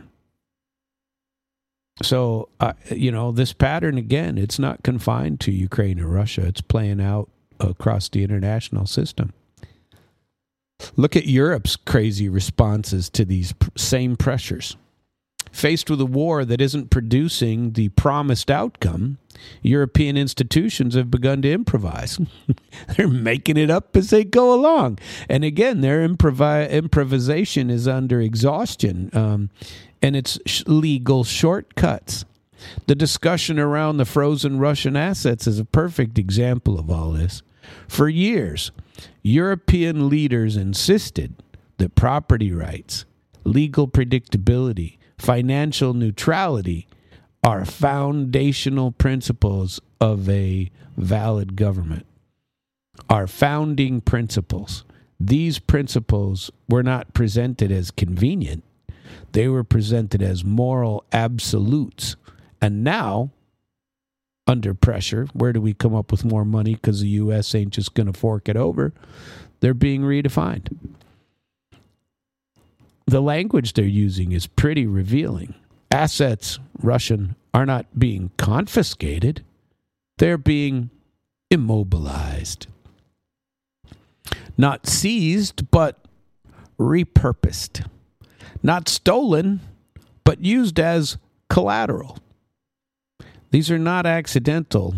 A: So, this pattern, again, it's not confined to Ukraine or Russia. It's playing out across the international system. Look at Europe's crazy responses to these same pressures. Faced with a war that isn't producing the promised outcome, European institutions have begun to improvise. They're making it up as they go along. And again, their improvisation is under exhaustion. and its legal shortcuts. The discussion around the frozen Russian assets is a perfect example of all this. For years, European leaders insisted that property rights, legal predictability, financial neutrality are foundational principles of a valid government. Our founding principles. These principles were not presented as convenient. They were presented as moral absolutes. And now, under pressure, where do we come up with more money because the U.S. ain't just going to fork it over? They're being redefined. The language they're using is pretty revealing. Assets, Russian, are not being confiscated. They're being immobilized. Not seized, but repurposed. Not stolen, but used as collateral. These are not accidental,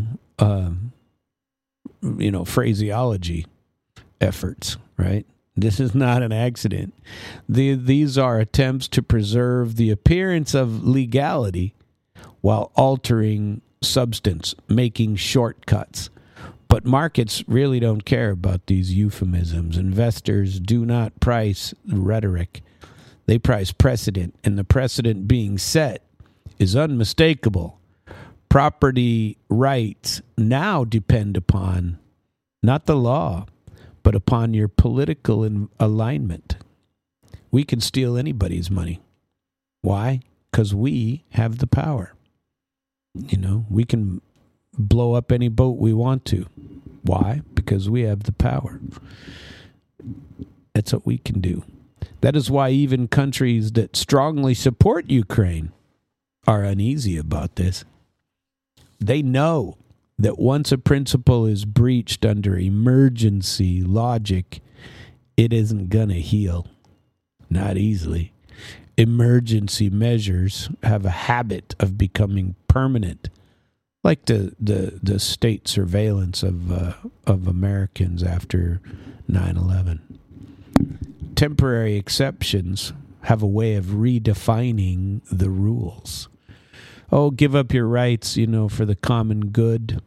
A: phraseology efforts, right? This is not an accident. These are attempts to preserve the appearance of legality while altering substance, making shortcuts. But markets really don't care about these euphemisms. Investors do not price rhetoric. They price precedent, and the precedent being set is unmistakable. Property rights now depend upon not the law, but upon your political alignment. We can steal anybody's money. Why? Because we have the power. We can blow up any boat we want to. Why? Because we have the power. That's what we can do. That is why even countries that strongly support Ukraine are uneasy about this. They know that once a principle is breached under emergency logic, it isn't going to heal. Not easily. Emergency measures have a habit of becoming permanent, like the state surveillance of Americans after 9/11. Temporary exceptions have a way of redefining the rules. Oh, give up your rights, for the common good.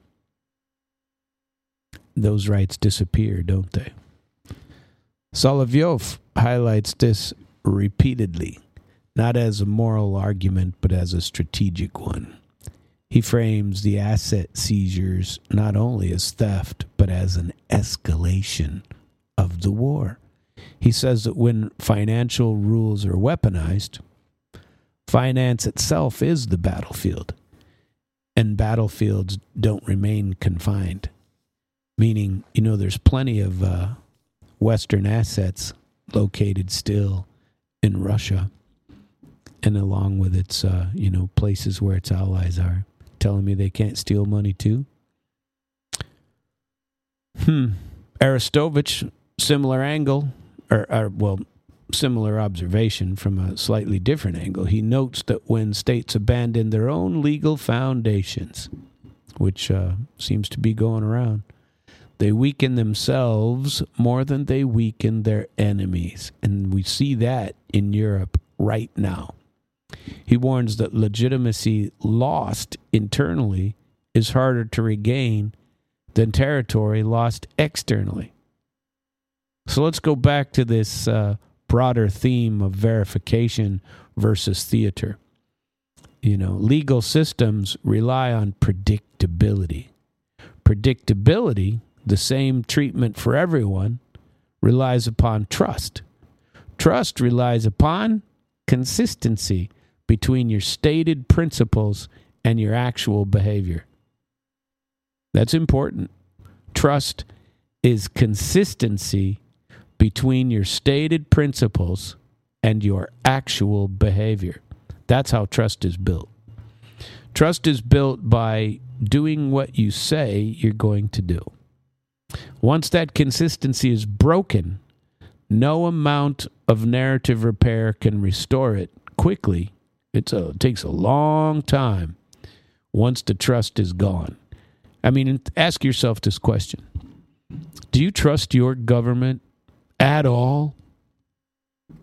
A: Those rights disappear, don't they? Solovyov highlights this repeatedly, not as a moral argument, but as a strategic one. He frames the asset seizures not only as theft, but as an escalation of the war. He says that when financial rules are weaponized, finance itself is the battlefield, and battlefields don't remain confined. Meaning, there's plenty of Western assets located still in Russia, and along with its, places where its allies are. Telling me they can't steal money too? Arestovich, similar angle, similar observation from a slightly different angle. He notes that when states abandon their own legal foundations, which seems to be going around, they weaken themselves more than they weaken their enemies. And we see that in Europe right now. He warns that legitimacy lost internally is harder to regain than territory lost externally. So let's go back to this broader theme of verification versus theater. Legal systems rely on predictability. Predictability, the same treatment for everyone, relies upon trust. Trust relies upon consistency between your stated principles and your actual behavior. That's important. Trust is consistency between your stated principles and your actual behavior. That's how trust is built. Trust is built by doing what you say you're going to do. Once that consistency is broken, no amount of narrative repair can restore it quickly. It takes a long time once the trust is gone. Ask yourself this question. Do you trust your government at all?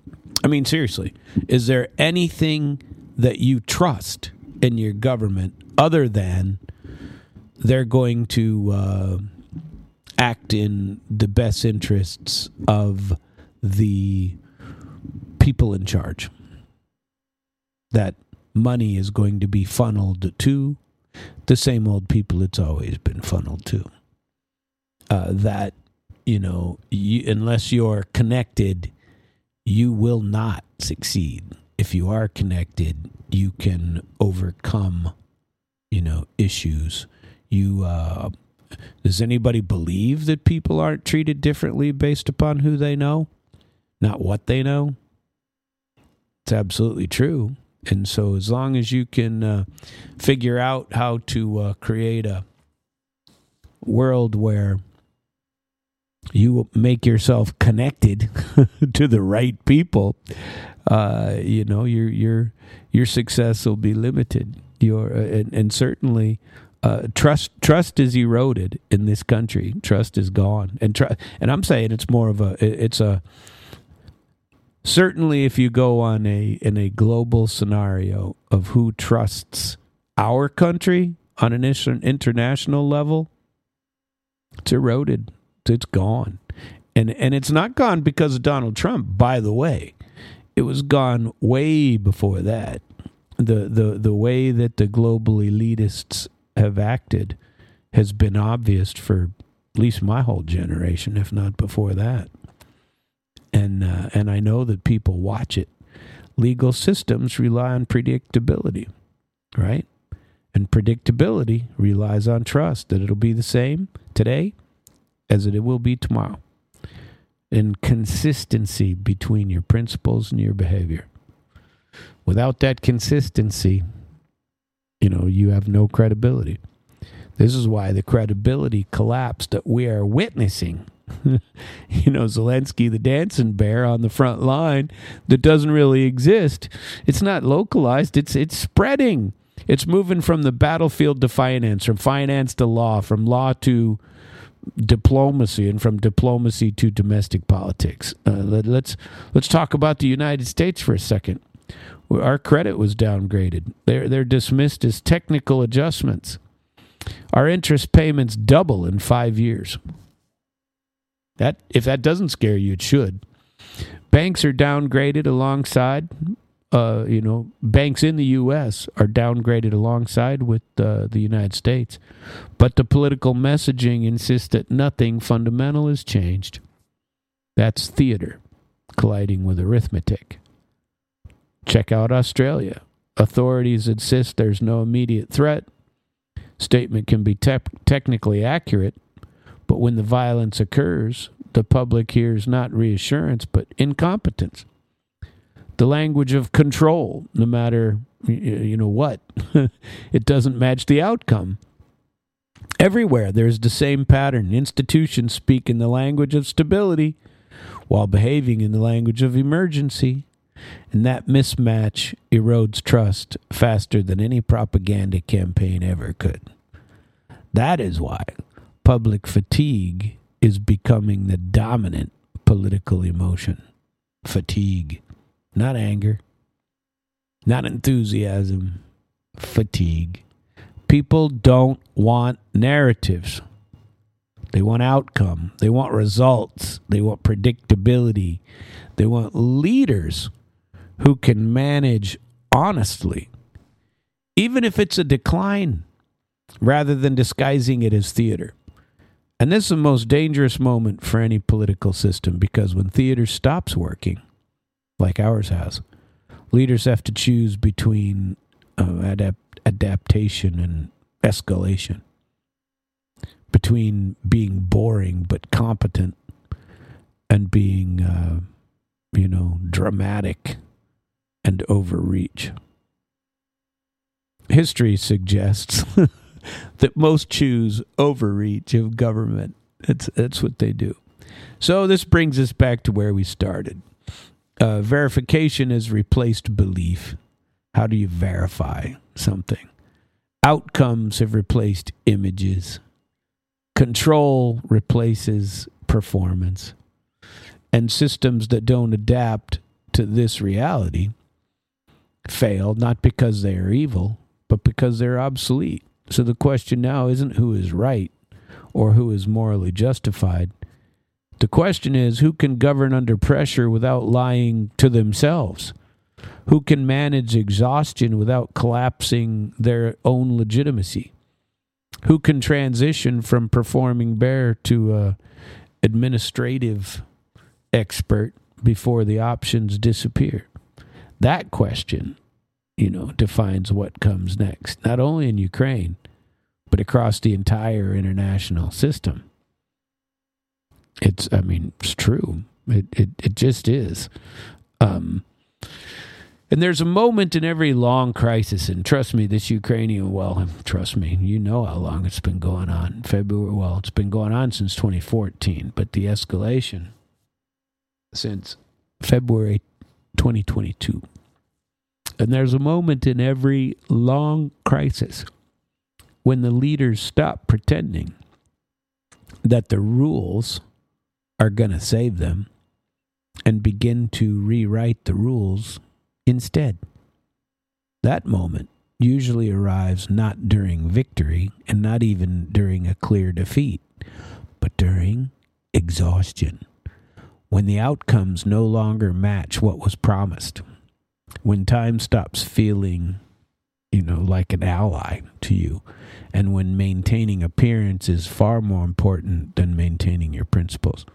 A: I mean, seriously, is there anything that you trust in your government other than they're going to act in the best interests of the people in charge? That money is going to be funneled to the same old people it's always been funneled to. That, unless you're connected, you will not succeed. If you are connected, you can overcome, issues. Does anybody believe that people aren't treated differently based upon who they know, not what they know? It's absolutely true. And so as long as you can figure out how to create a world where you make yourself connected to the right people, your success will be limited. And certainly trust is eroded in this country. Trust is gone, and I'm saying it's more of a certainly if you go on in a global scenario of who trusts our country on an international level, it's eroded. It's gone. And it's not gone because of Donald Trump, by the way. It was gone way before that. The way that the global elitists have acted has been obvious for at least my whole generation, if not before that. And I know that people watch it. Legal systems rely on predictability, right? And predictability relies on trust that it'll be the same today as it will be tomorrow. And consistency between your principles and your behavior. Without that consistency, you have no credibility. This is why the credibility collapse that we are witnessing. Zelensky, the dancing bear on the front line that doesn't really exist. It's not localized. It's spreading. It's moving from the battlefield to finance, from finance to law, from law to diplomacy, and from diplomacy to domestic politics. Let's talk about the United States for a second. Our credit was downgraded. They're dismissed as technical adjustments. Our interest payments double in 5 years. That, if that doesn't scare you, it should. Banks are downgraded alongside. Banks in the U.S. are downgraded alongside with the United States. But the political messaging insists that nothing fundamental has changed. That's theater colliding with arithmetic. Check out Australia. Authorities insist there's no immediate threat. Statement can be technically accurate, but when the violence occurs, the public hears not reassurance, but incompetence. The language of control, no matter what, it doesn't match the outcome. Everywhere there's the same pattern. Institutions speak in the language of stability while behaving in the language of emergency. And that mismatch erodes trust faster than any propaganda campaign ever could. That is why public fatigue is becoming the dominant political emotion. Fatigue. Not anger. Not enthusiasm. Fatigue. People don't want narratives. They want outcome. They want results. They want predictability. They want leaders who can manage honestly, even if it's a decline, rather than disguising it as theater. And this is the most dangerous moment for any political system, because when theater stops working, like ours has, leaders have to choose between adaptation and escalation, between being boring but competent and being, dramatic and overreach. History suggests that most choose overreach of government. That's what they do. So this brings us back to where we started. Verification has replaced belief. How do you verify something? Outcomes have replaced images. Control replaces performance. And systems that don't adapt to this reality fail, not because they are evil, but because they're obsolete. So the question now isn't who is right or who is morally justified. The question is who can govern under pressure without lying to themselves? Who can manage exhaustion without collapsing their own legitimacy? Who can transition from performing bear to a administrative expert before the options disappear? That question, defines what comes next, not only in Ukraine, but across the entire international system. It's true. It just is. And there's a moment in every long crisis, and trust me, this Ukrainian, trust me, you know how long it's been going on. It's been going on since 2014, but the escalation since February 2022. And there's a moment in every long crisis when the leaders stop pretending that the rules are going to save them and begin to rewrite the rules instead. That moment usually arrives not during victory and not even during a clear defeat, but during exhaustion, when the outcomes no longer match what was promised, when time stops feeling, like an ally to you, and when maintaining appearance is far more important than maintaining your principles.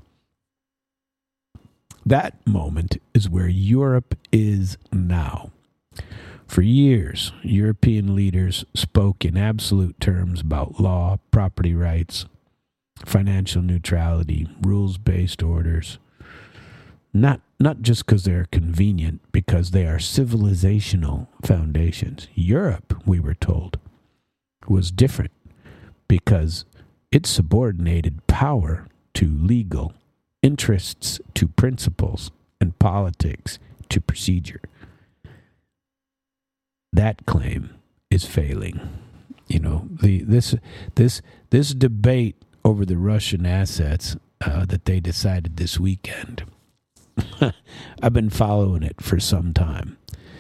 A: That moment is where Europe is now. For years, European leaders spoke in absolute terms about law, property rights, financial neutrality, rules-based orders. Not just because they're convenient, because they are civilizational foundations. Europe, we were told, was different because it subordinated power to legal, interests to principles, and politics to procedure. That claim is failing. This debate over the Russian assets that they decided this weekend. I've been following it for some time.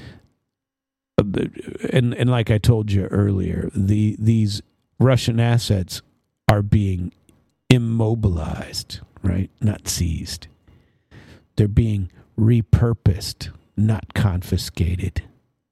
A: And like I told you earlier, these Russian assets are being immobilized, right? Not seized. They're being repurposed, not confiscated.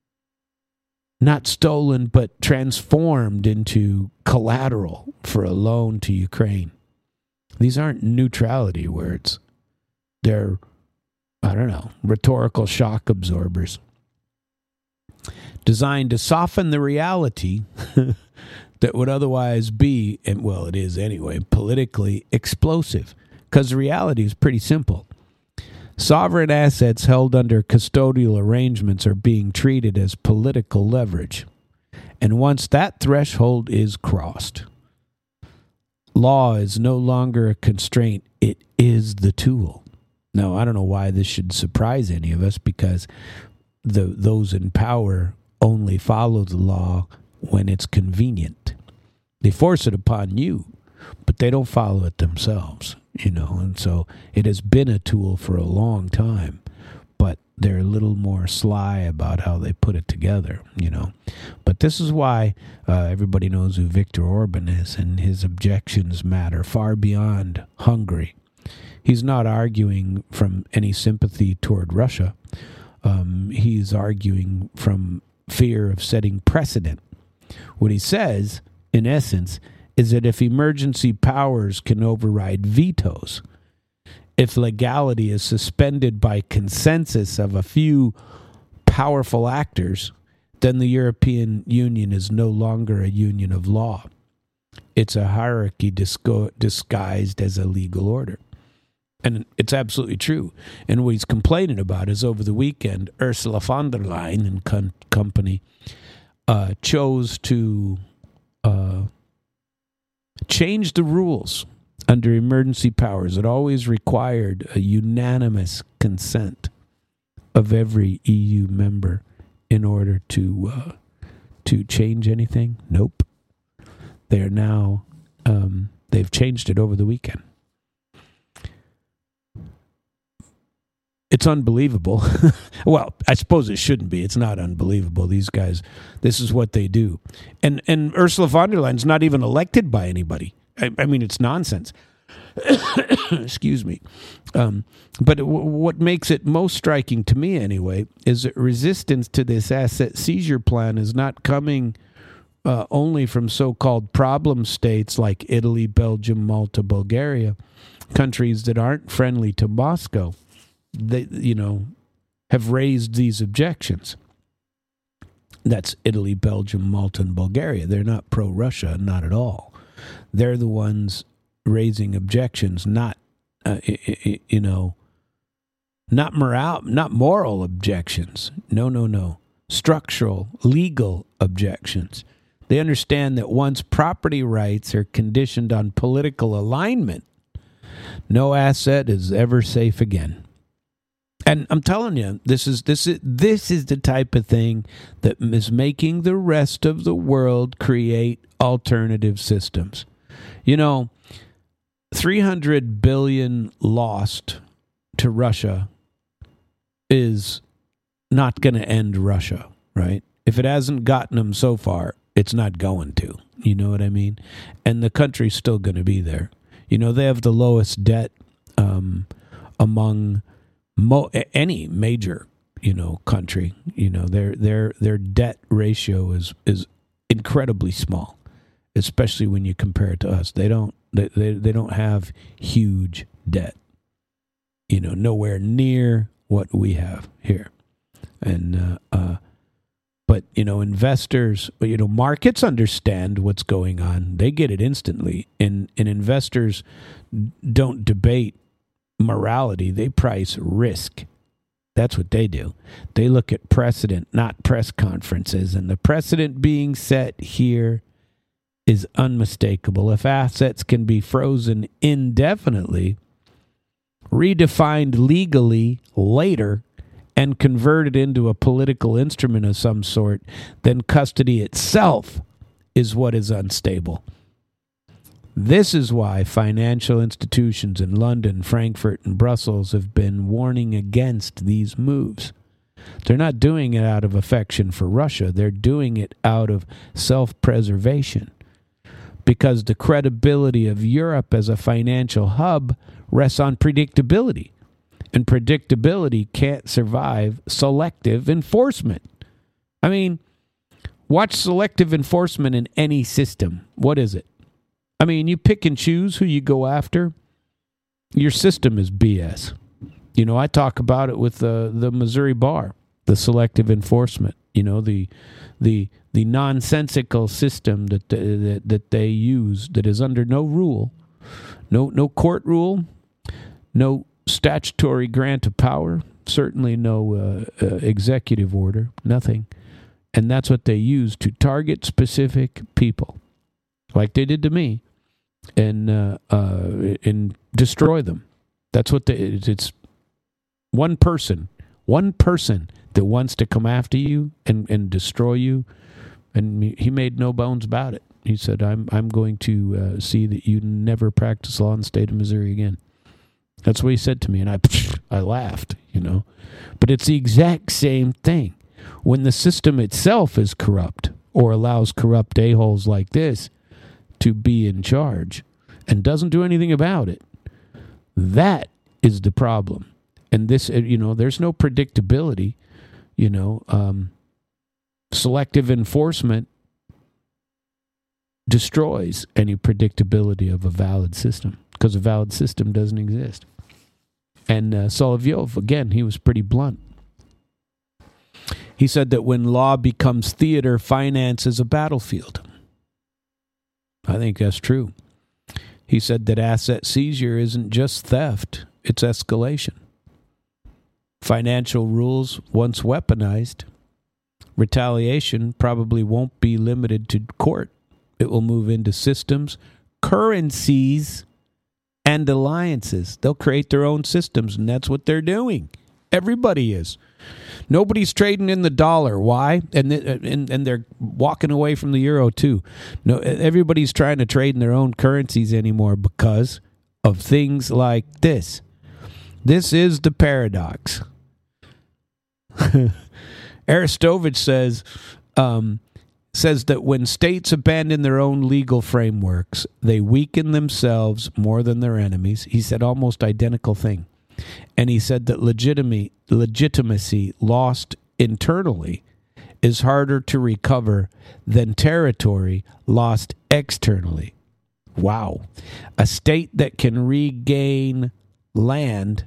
A: Not stolen, but transformed into collateral for a loan to Ukraine. These aren't neutrality words. They're, rhetorical shock absorbers designed to soften the reality that would otherwise be, and it is anyway, politically explosive. Because the reality is pretty simple. Sovereign assets held under custodial arrangements are being treated as political leverage. And once that threshold is crossed, law is no longer a constraint, it is the tool. Now, I don't know why this should surprise any of us, because those in power only follow the law when it's convenient. They force it upon you, but they don't follow it themselves, and so it has been a tool for a long time, but they're a little more sly about how they put it together, But this is why everybody knows who Viktor Orban is, and his objections matter far beyond Hungary. He's not arguing from any sympathy toward Russia. He's arguing from fear of setting precedent. What he says, in essence, is that if emergency powers can override vetoes, if legality is suspended by consensus of a few powerful actors, then the European Union is no longer a union of law. It's a hierarchy disguised as a legal order. And it's absolutely true. And what he's complaining about is over the weekend, Ursula von der Leyen and company chose to change the rules under emergency powers. It always required a unanimous consent of every EU member in order to change anything. Nope. They are now, they've changed it over the weekend. It's unbelievable. Well, I suppose it shouldn't be. It's not unbelievable. These guys, this is what they do. And Ursula von der Leyen's not even elected by anybody. I mean, it's nonsense. Excuse me. But what makes it most striking to me, anyway, is that resistance to this asset seizure plan is not coming only from so-called problem states like Italy, Belgium, Malta, Bulgaria, countries that aren't friendly to Moscow. They, have raised these objections. That's Italy, Belgium, Malta, and Bulgaria. They're not pro-Russia, not at all. They're the ones raising objections, not not moral objections. No. Structural, legal objections. They understand that once property rights are conditioned on political alignment, no asset is ever safe again. And I'm telling you, this is the type of thing that is making the rest of the world create alternative systems. 300 billion lost to Russia is not going to end Russia, right? If it hasn't gotten them so far, it's not going to. You know what I mean? And the country's still going to be there. They have the lowest debt among any major, country. Their debt ratio is incredibly small, especially when you compare it to us. They don't have huge debt. Nowhere near what we have here. And but investors, markets understand what's going on. They get it instantly. And investors don't debate morality, they price risk. That's what they do. They look at precedent, not press conferences. And the precedent being set here is unmistakable. If assets can be frozen indefinitely, redefined legally later, and converted into a political instrument of some sort, then custody itself is what is unstable. This is why financial institutions in London, Frankfurt, and Brussels have been warning against these moves. They're not doing it out of affection for Russia. They're doing it out of self-preservation, because the credibility of Europe as a financial hub rests on predictability. And predictability can't survive selective enforcement. I mean, watch selective enforcement in any system. What is it? I mean, you pick and choose who you go after. Your system is BS. I talk about it with the Missouri Bar, the selective enforcement. The nonsensical system that they use that is under no rule, no court rule, no statutory grant of power, certainly no executive order, nothing. And that's what they use to target specific people, like they did to me, and destroy them. That's what it's one person that wants to come after you and destroy you. And he made no bones about it. He said, I'm going to see that you never practice law in the state of Missouri again. That's what he said to me, and I laughed, But it's the exact same thing. When the system itself is corrupt or allows corrupt a-holes like this to be in charge and doesn't do anything about it, that is the problem. And this, there's no predictability, selective enforcement destroys any predictability of a valid system, because a valid system doesn't exist. And Solovyov, again, he was pretty blunt. He said that when law becomes theater, finance is a battlefield. I think that's true. He said that asset seizure isn't just theft, it's escalation. Financial rules, once weaponized, retaliation probably won't be limited to court. It will move into systems, currencies, and alliances. They'll create their own systems, and that's what they're doing. Everybody is. Nobody's trading in the dollar. Why? And they're walking away from the euro too. No, everybody's trying to trade in their own currencies anymore because of things like this. This is the paradox. Aristovich says that when states abandon their own legal frameworks, they weaken themselves more than their enemies. He said almost identical thing. And he said that legitimacy lost internally is harder to recover than territory lost externally. Wow. A state that can regain land,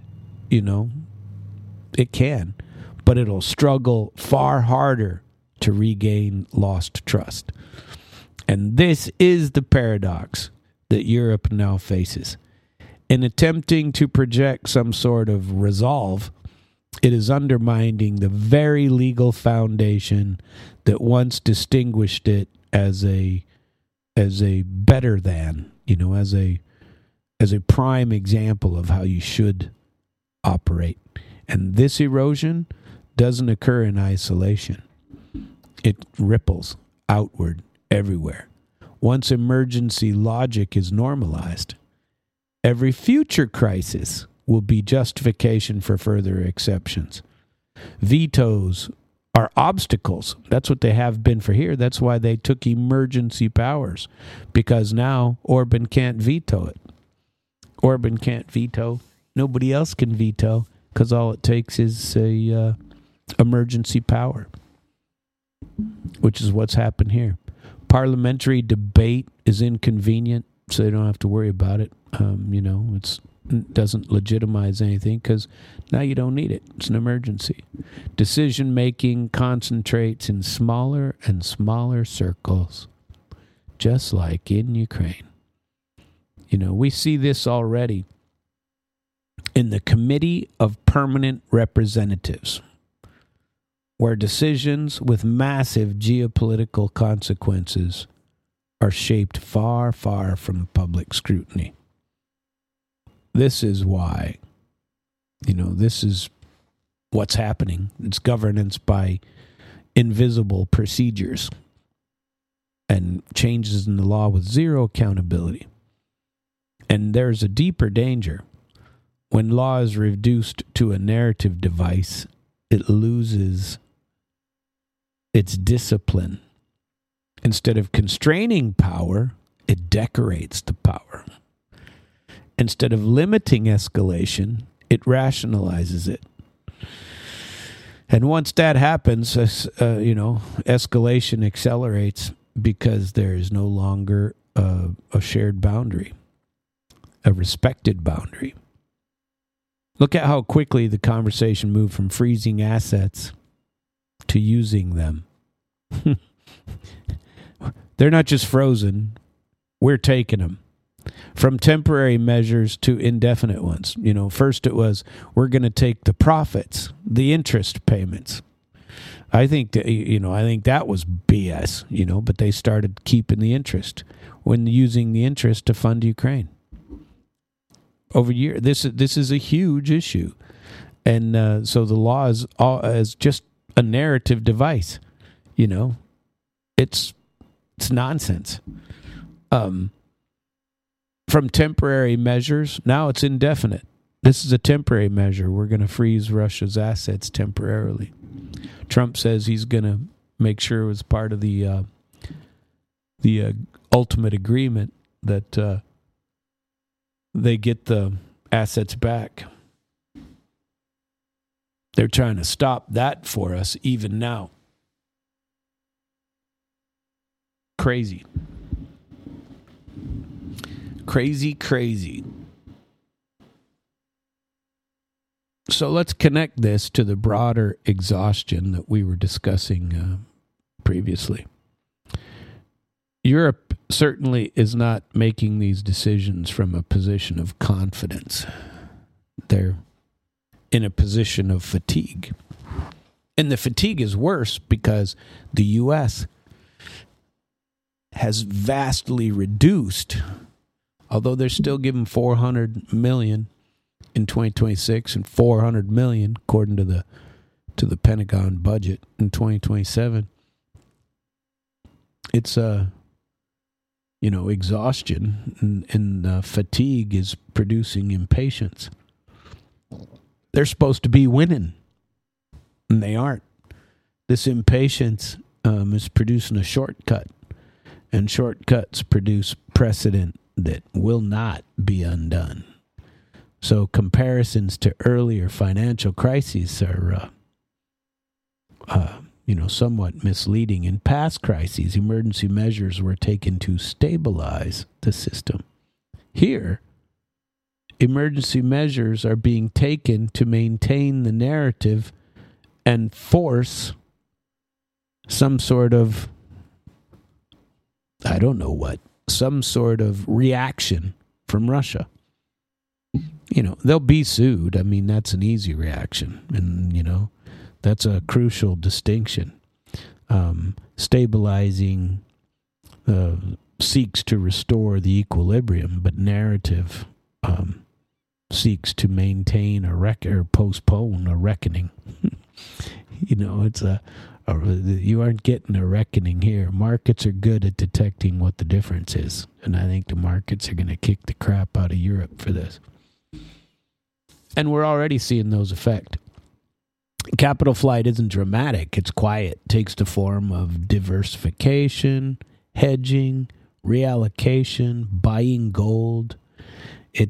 A: it can, but it'll struggle far harder to regain lost trust. And this is the paradox that Europe now faces. In attempting to project some sort of resolve, it is undermining the very legal foundation that once distinguished it as a better than, as a prime example of how you should operate. And this erosion doesn't occur in isolation. It ripples outward everywhere. Once emergency logic is normalized, every future crisis will be justification for further exceptions. Vetoes are obstacles. That's what they have been for here. That's why they took emergency powers, because now Orban can't veto it. Orban can't veto. Nobody else can veto, because all it takes is a emergency power, which is what's happened here. Parliamentary debate is inconvenient, so they don't have to worry about it. It doesn't legitimize anything because now you don't need it. It's an emergency. Decision-making concentrates in smaller and smaller circles, just like in Ukraine. We see this already in the Committee of Permanent Representatives, where decisions with massive geopolitical consequences are shaped far, far from public scrutiny. This is why, this is what's happening. It's governance by invisible procedures and changes in the law with zero accountability. And there's a deeper danger. When law is reduced to a narrative device, it loses its discipline. Instead of constraining power, it decorates the power. Instead of limiting escalation, it rationalizes it. And once that happens, escalation accelerates because there is no longer a shared boundary, a respected boundary. Look at how quickly the conversation moved from freezing assets to using them. They're not just frozen, we're taking them. From temporary measures to indefinite ones. First it was, we're going to take the profits, the interest payments. I think that was BS, but they started keeping the interest when using the interest to fund Ukraine. Over years, this is a huge issue. And so the law is just a narrative device. It's nonsense. From temporary measures, now it's indefinite. This is a temporary measure. We're going to freeze Russia's assets temporarily. Trump says he's going to make sure it was part of the ultimate agreement that they get the assets back. They're trying to stop that for us even now. Crazy. Crazy. So let's connect this to the broader exhaustion that we were discussing previously. Europe certainly is not making these decisions from a position of confidence. They're in a position of fatigue. And the fatigue is worse because the U.S. has vastly reduced, although they're still giving $400 million in 2026 and $400 million according to the Pentagon budget in 2027. It's exhaustion and fatigue is producing impatience. They're supposed to be winning, and they aren't. This impatience is producing a shortcut, and shortcuts produce precedent that will not be undone. So comparisons to earlier financial crises are, somewhat misleading. In past crises, emergency measures were taken to stabilize the system. Here, emergency measures are being taken to maintain the narrative and force some sort of, I don't know what, some sort of reaction from Russia. They'll be sued. I mean, that's an easy reaction. And, that's a crucial distinction. Stabilizing seeks to restore the equilibrium, but narrative seeks to maintain or postpone a reckoning. It's you aren't getting a reckoning here. Markets are good at detecting what the difference is, and I think the markets are going to kick the crap out of Europe for this. And we're already seeing those effects. Capital flight isn't dramatic. It's quiet. It takes the form of diversification, hedging, reallocation, buying gold. It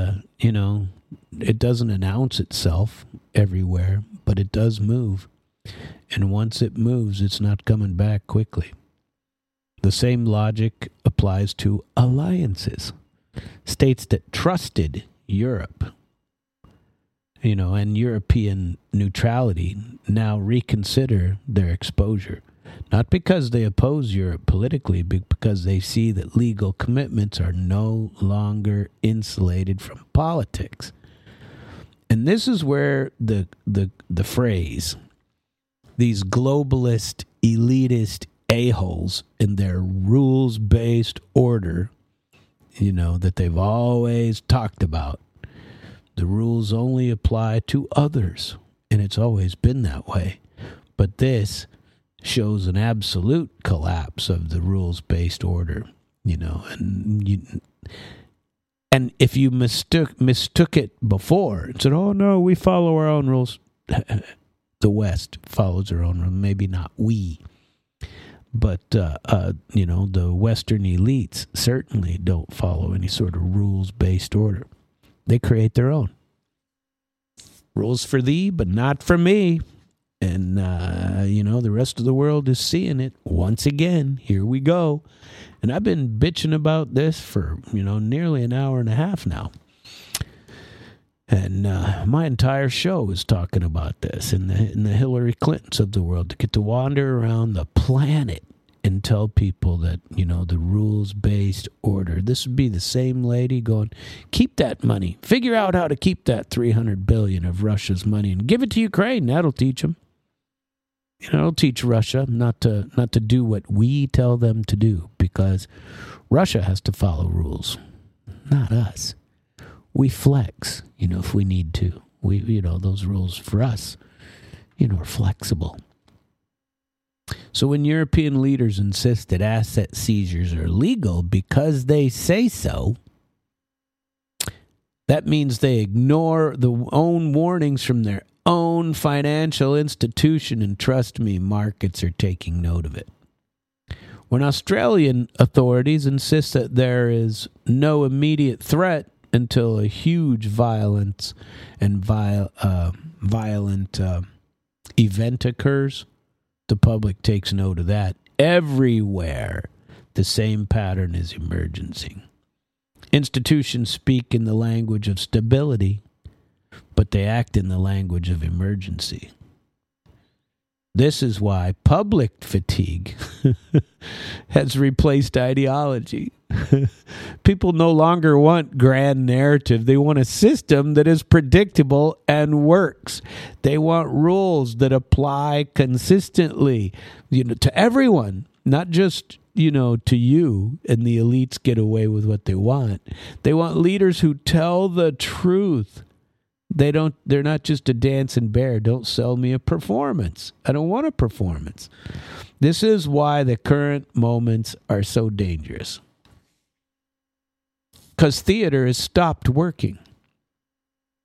A: doesn't announce itself everywhere, but it does move. And once it moves, it's not coming back quickly. The same logic applies to alliances. States that trusted Europe, and European neutrality now reconsider their exposure. Not because they oppose Europe politically, but because they see that legal commitments are no longer insulated from politics. And this is where the phrase, these globalist, elitist a-holes in their rules-based order, that they've always talked about. The rules only apply to others, and it's always been that way. But this shows an absolute collapse of the rules-based order, and if you mistook it before and said, "Oh no, we follow our own rules," the West follows their own rules. Maybe not we, but the Western elites certainly don't follow any sort of rules-based order. They create their own. Rules for thee, but not for me. And, the rest of the world is seeing it once again. Here we go. And I've been bitching about this for, nearly an hour and a half now. And my entire show is talking about this and the Hillary Clintons of the world to get to wander around the planet and tell people that, the rules-based order. This would be the same lady going, keep that money. Figure out how to keep that $300 billion of Russia's money and give it to Ukraine. That'll teach them. It'll teach Russia not to do what we tell them to do, because Russia has to follow rules, not us. We flex, if we need to. Those rules for us, are flexible. So when European leaders insist that asset seizures are legal because they say so, that means they ignore the own warnings from their own financial institution, and trust me, markets are taking note of it. When Australian authorities insist that there is no immediate threat until a huge violent event occurs, the public takes note of that. Everywhere, the same pattern is emerging. Institutions speak in the language of stability, but they act in the language of emergency. This is why public fatigue has replaced ideology. People no longer want grand narrative. They want a system that is predictable and works. They want rules that apply consistently, to everyone, not just, to you, and the elites get away with what they want. They want leaders who tell the truth. They're not just a dancing bear. Don't sell me a performance. I don't want a performance. This is why the current moments are so dangerous. Because theater has stopped working.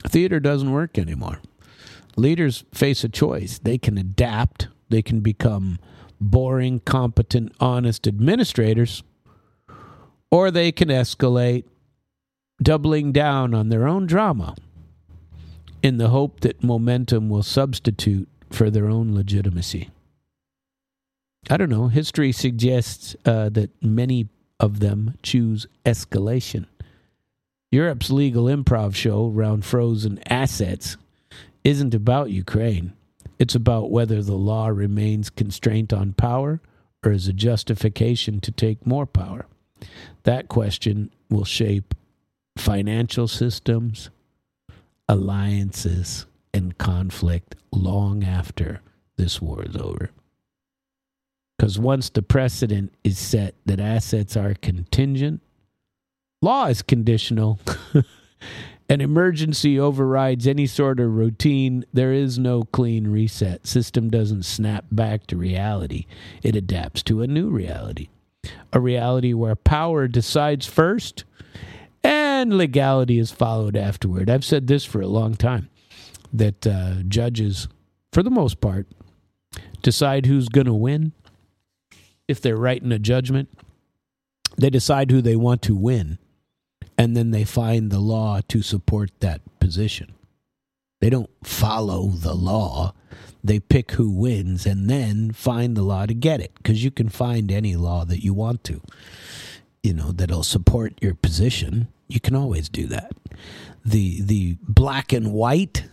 A: Theater doesn't work anymore. Leaders face a choice. They can adapt. They can become boring, competent, honest administrators, or they can escalate, doubling down on their own drama in the hope that momentum will substitute for their own legitimacy. I don't know. History suggests that many of them choose escalation. Europe's legal improv show around frozen assets isn't about Ukraine. It's about whether the law remains constraint on power or is a justification to take more power. That question will shape financial systems, alliances, and conflict long after this war is over. Because once the precedent is set that assets are contingent, law is conditional. An emergency overrides any sort of routine. There is no clean reset. System doesn't snap back to reality. It adapts to a new reality. A reality where power decides first and legality is followed afterward. I've said this for a long time, that judges, for the most part, decide who's going to win. If they're writing a judgment, they decide who they want to win, and then they find the law to support that position. They don't follow the law. They pick who wins and then find the law to get it, because you can find any law that you want to, that'll support your position. You can always do that. The black and white,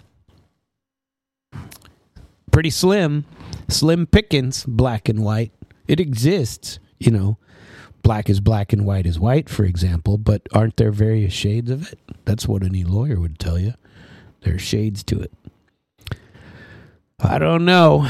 A: pretty slim pickings, black and white. It exists, black is black and white is white, for example, but aren't there various shades of it? That's what any lawyer would tell you. There are shades to it. I don't know.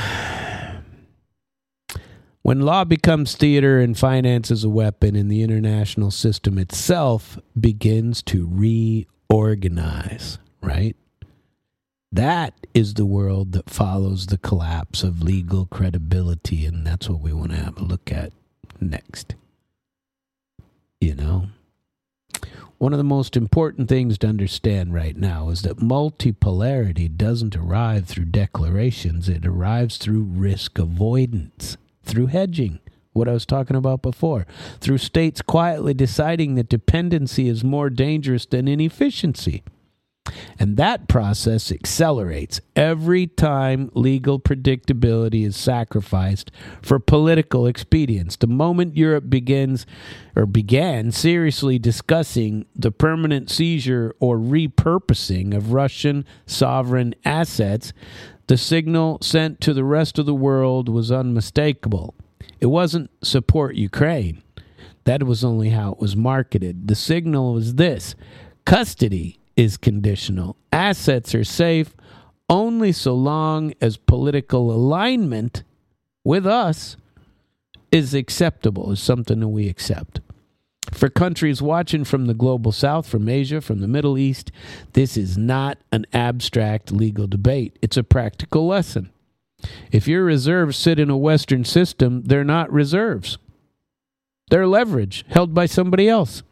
A: When law becomes theater and finance is a weapon, and the international system itself begins to reorganize, right? That is the world that follows the collapse of legal credibility, and that's what we want to have a look at next. One of the most important things to understand right now is that multipolarity doesn't arrive through declarations. It arrives through risk avoidance, through hedging, what I was talking about before, through states quietly deciding that dependency is more dangerous than inefficiency. And that process accelerates every time legal predictability is sacrificed for political expedience. The moment Europe began seriously discussing the permanent seizure or repurposing of Russian sovereign assets, the signal sent to the rest of the world was unmistakable. It wasn't support Ukraine. That was only how it was marketed. The signal was this: custody is conditional. Assets are safe only so long as political alignment with us is acceptable, is something that we accept. For countries watching from the global south, from Asia, from the Middle East, this is not an abstract legal debate. It's a practical lesson. If your reserves sit in a Western system, they're not reserves. They're leverage held by somebody else.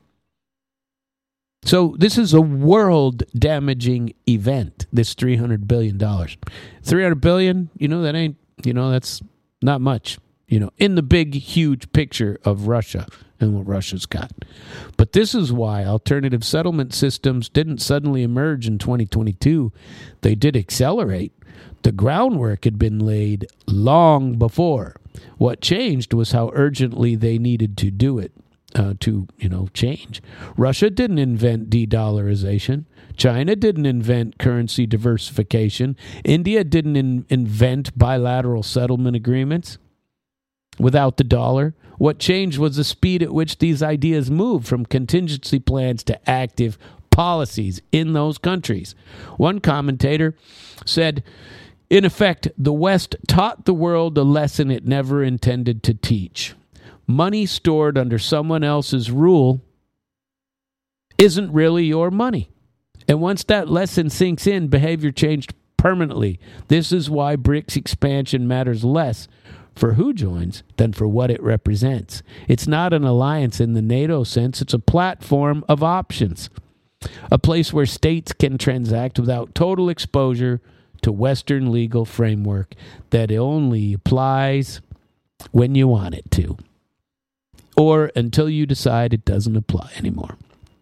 A: So this is a world-damaging event, this $300 billion. $300 billion, that's not much, in the big, huge picture of Russia and what Russia's got. But this is why alternative settlement systems didn't suddenly emerge in 2022. They did accelerate. The groundwork had been laid long before. What changed was how urgently they needed to do it. To change. Russia didn't invent de-dollarization. China didn't invent currency diversification. India didn't invent bilateral settlement agreements without the dollar. What changed was the speed at which these ideas moved from contingency plans to active policies in those countries. One commentator said, in effect, the West taught the world a lesson it never intended to teach. Money stored under someone else's rule isn't really your money. And once that lesson sinks in, behavior changed permanently. This is why BRICS expansion matters less for who joins than for what it represents. It's not an alliance in the NATO sense. It's a platform of options. a place where states can transact without total exposure to Western legal framework that only applies when you want it to, or until you decide it doesn't apply anymore.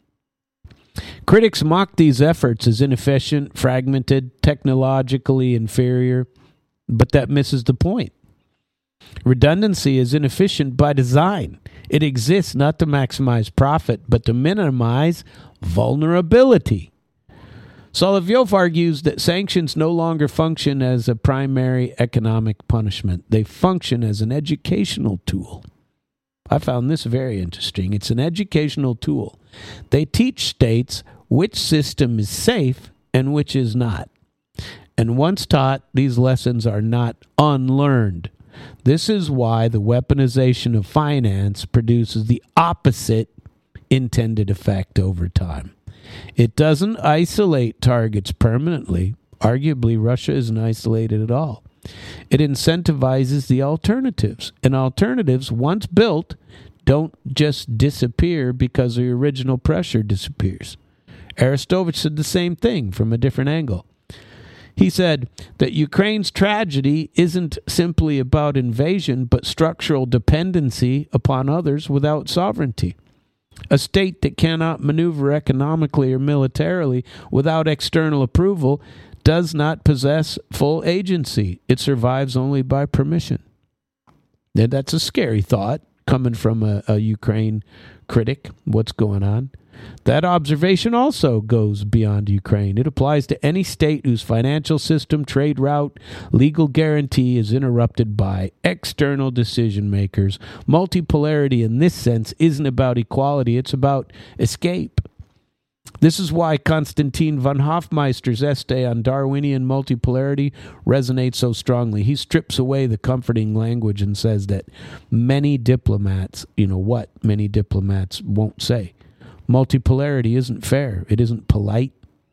A: Critics mock these efforts as inefficient, fragmented, technologically inferior, but that misses the point. Redundancy is inefficient by design. It exists not to maximize profit, but to minimize vulnerability. Solovyov argues that sanctions no longer function as a primary economic punishment. They function as an educational tool. I found this very interesting. It's an educational tool. They teach states which system is safe and which is not. And once taught, these lessons are not unlearned. This is why the weaponization of finance produces the opposite intended effect over time. It doesn't isolate targets permanently. Arguably, Russia isn't isolated at all. It incentivizes the alternatives. And alternatives, once built, don't just disappear because the original pressure disappears. Arestovich said the same thing from a different angle. He said that Ukraine's tragedy isn't simply about invasion, but structural dependency upon others without sovereignty. A state that cannot maneuver economically or militarily without external approval does not possess full agency. It survives only by permission. And that's a scary thought coming from a Ukraine critic. What's going on? That observation also goes beyond Ukraine. It applies to any state whose financial system, trade route, legal guarantee is interrupted by external decision makers. Multipolarity in this sense isn't about equality, it's about escape. This is why Konstantin von Hofmeister's essay on Darwinian multipolarity resonates so strongly. He strips away the comforting language and says that many diplomats, what many diplomats won't say. Multipolarity isn't fair. It isn't polite.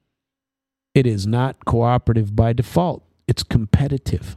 A: It is not cooperative by default. It's competitive.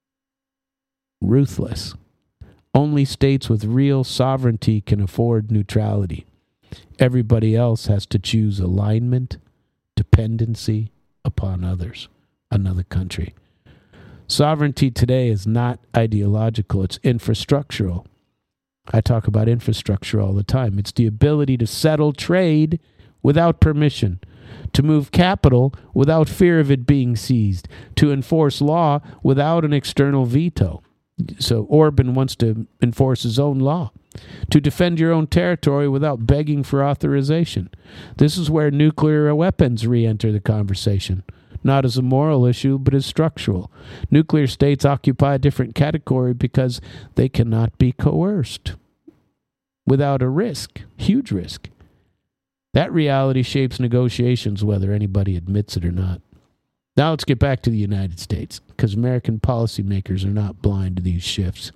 A: Ruthless. Only states with real sovereignty can afford neutrality. Everybody else has to choose alignment, dependency upon others, another country. Sovereignty today is not ideological. It's infrastructural. I talk about infrastructure all the time. It's the ability to settle trade without permission, to move capital without fear of it being seized, to enforce law without an external veto. So Orban wants to enforce his own law, to defend your own territory without begging for authorization. This is where nuclear weapons re-enter the conversation. Not as a moral issue, but as structural. Nuclear states occupy a different category because they cannot be coerced without a risk, huge risk. That reality shapes negotiations, whether anybody admits it or not. Now let's get back to the United States, because American policymakers are not blind to these shifts.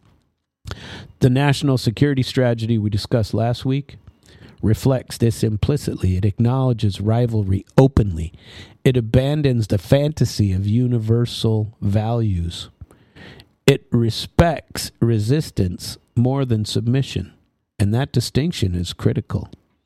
A: The national security strategy we discussed last week reflects this implicitly. It acknowledges rivalry openly. It abandons the fantasy of universal values. It respects resistance more than submission, and that distinction is critical.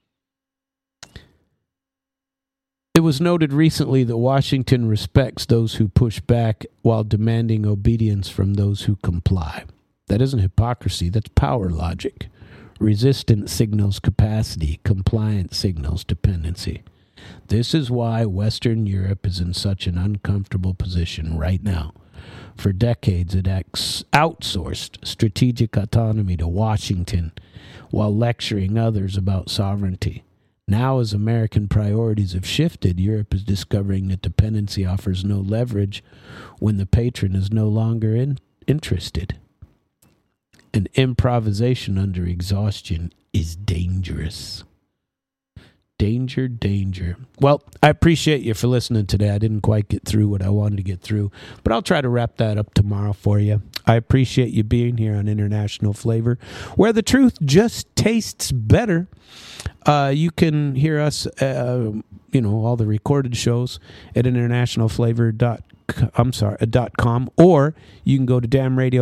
A: It was noted recently that Washington respects those who push back while demanding obedience from those who comply. That isn't hypocrisy, that's power logic. Resistance signals capacity, compliance signals dependency. This is why Western Europe is in such an uncomfortable position right now. For decades, it outsourced strategic autonomy to Washington while lecturing others about sovereignty. Now, as American priorities have shifted, Europe is discovering that dependency offers no leverage when the patron is no longer interested. And improvisation under exhaustion is dangerous. Danger, danger. Well, I appreciate you for listening today. I didn't quite get through what I wanted to get through, but I'll try to wrap that up tomorrow for you. I appreciate you being here on International Flavor, where the truth just tastes better. You can hear us, all the recorded shows at internationalflavor.com. .com, or you can go to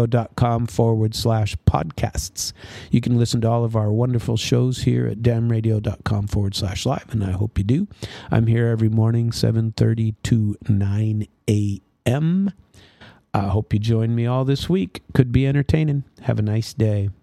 A: damradio.com/podcasts. You can listen to all of our wonderful shows here at damradio.com/live, and I hope you do. I'm here every morning, 7:30 to 9 a.m. I hope you join me all this week. Could be entertaining. Have a nice day.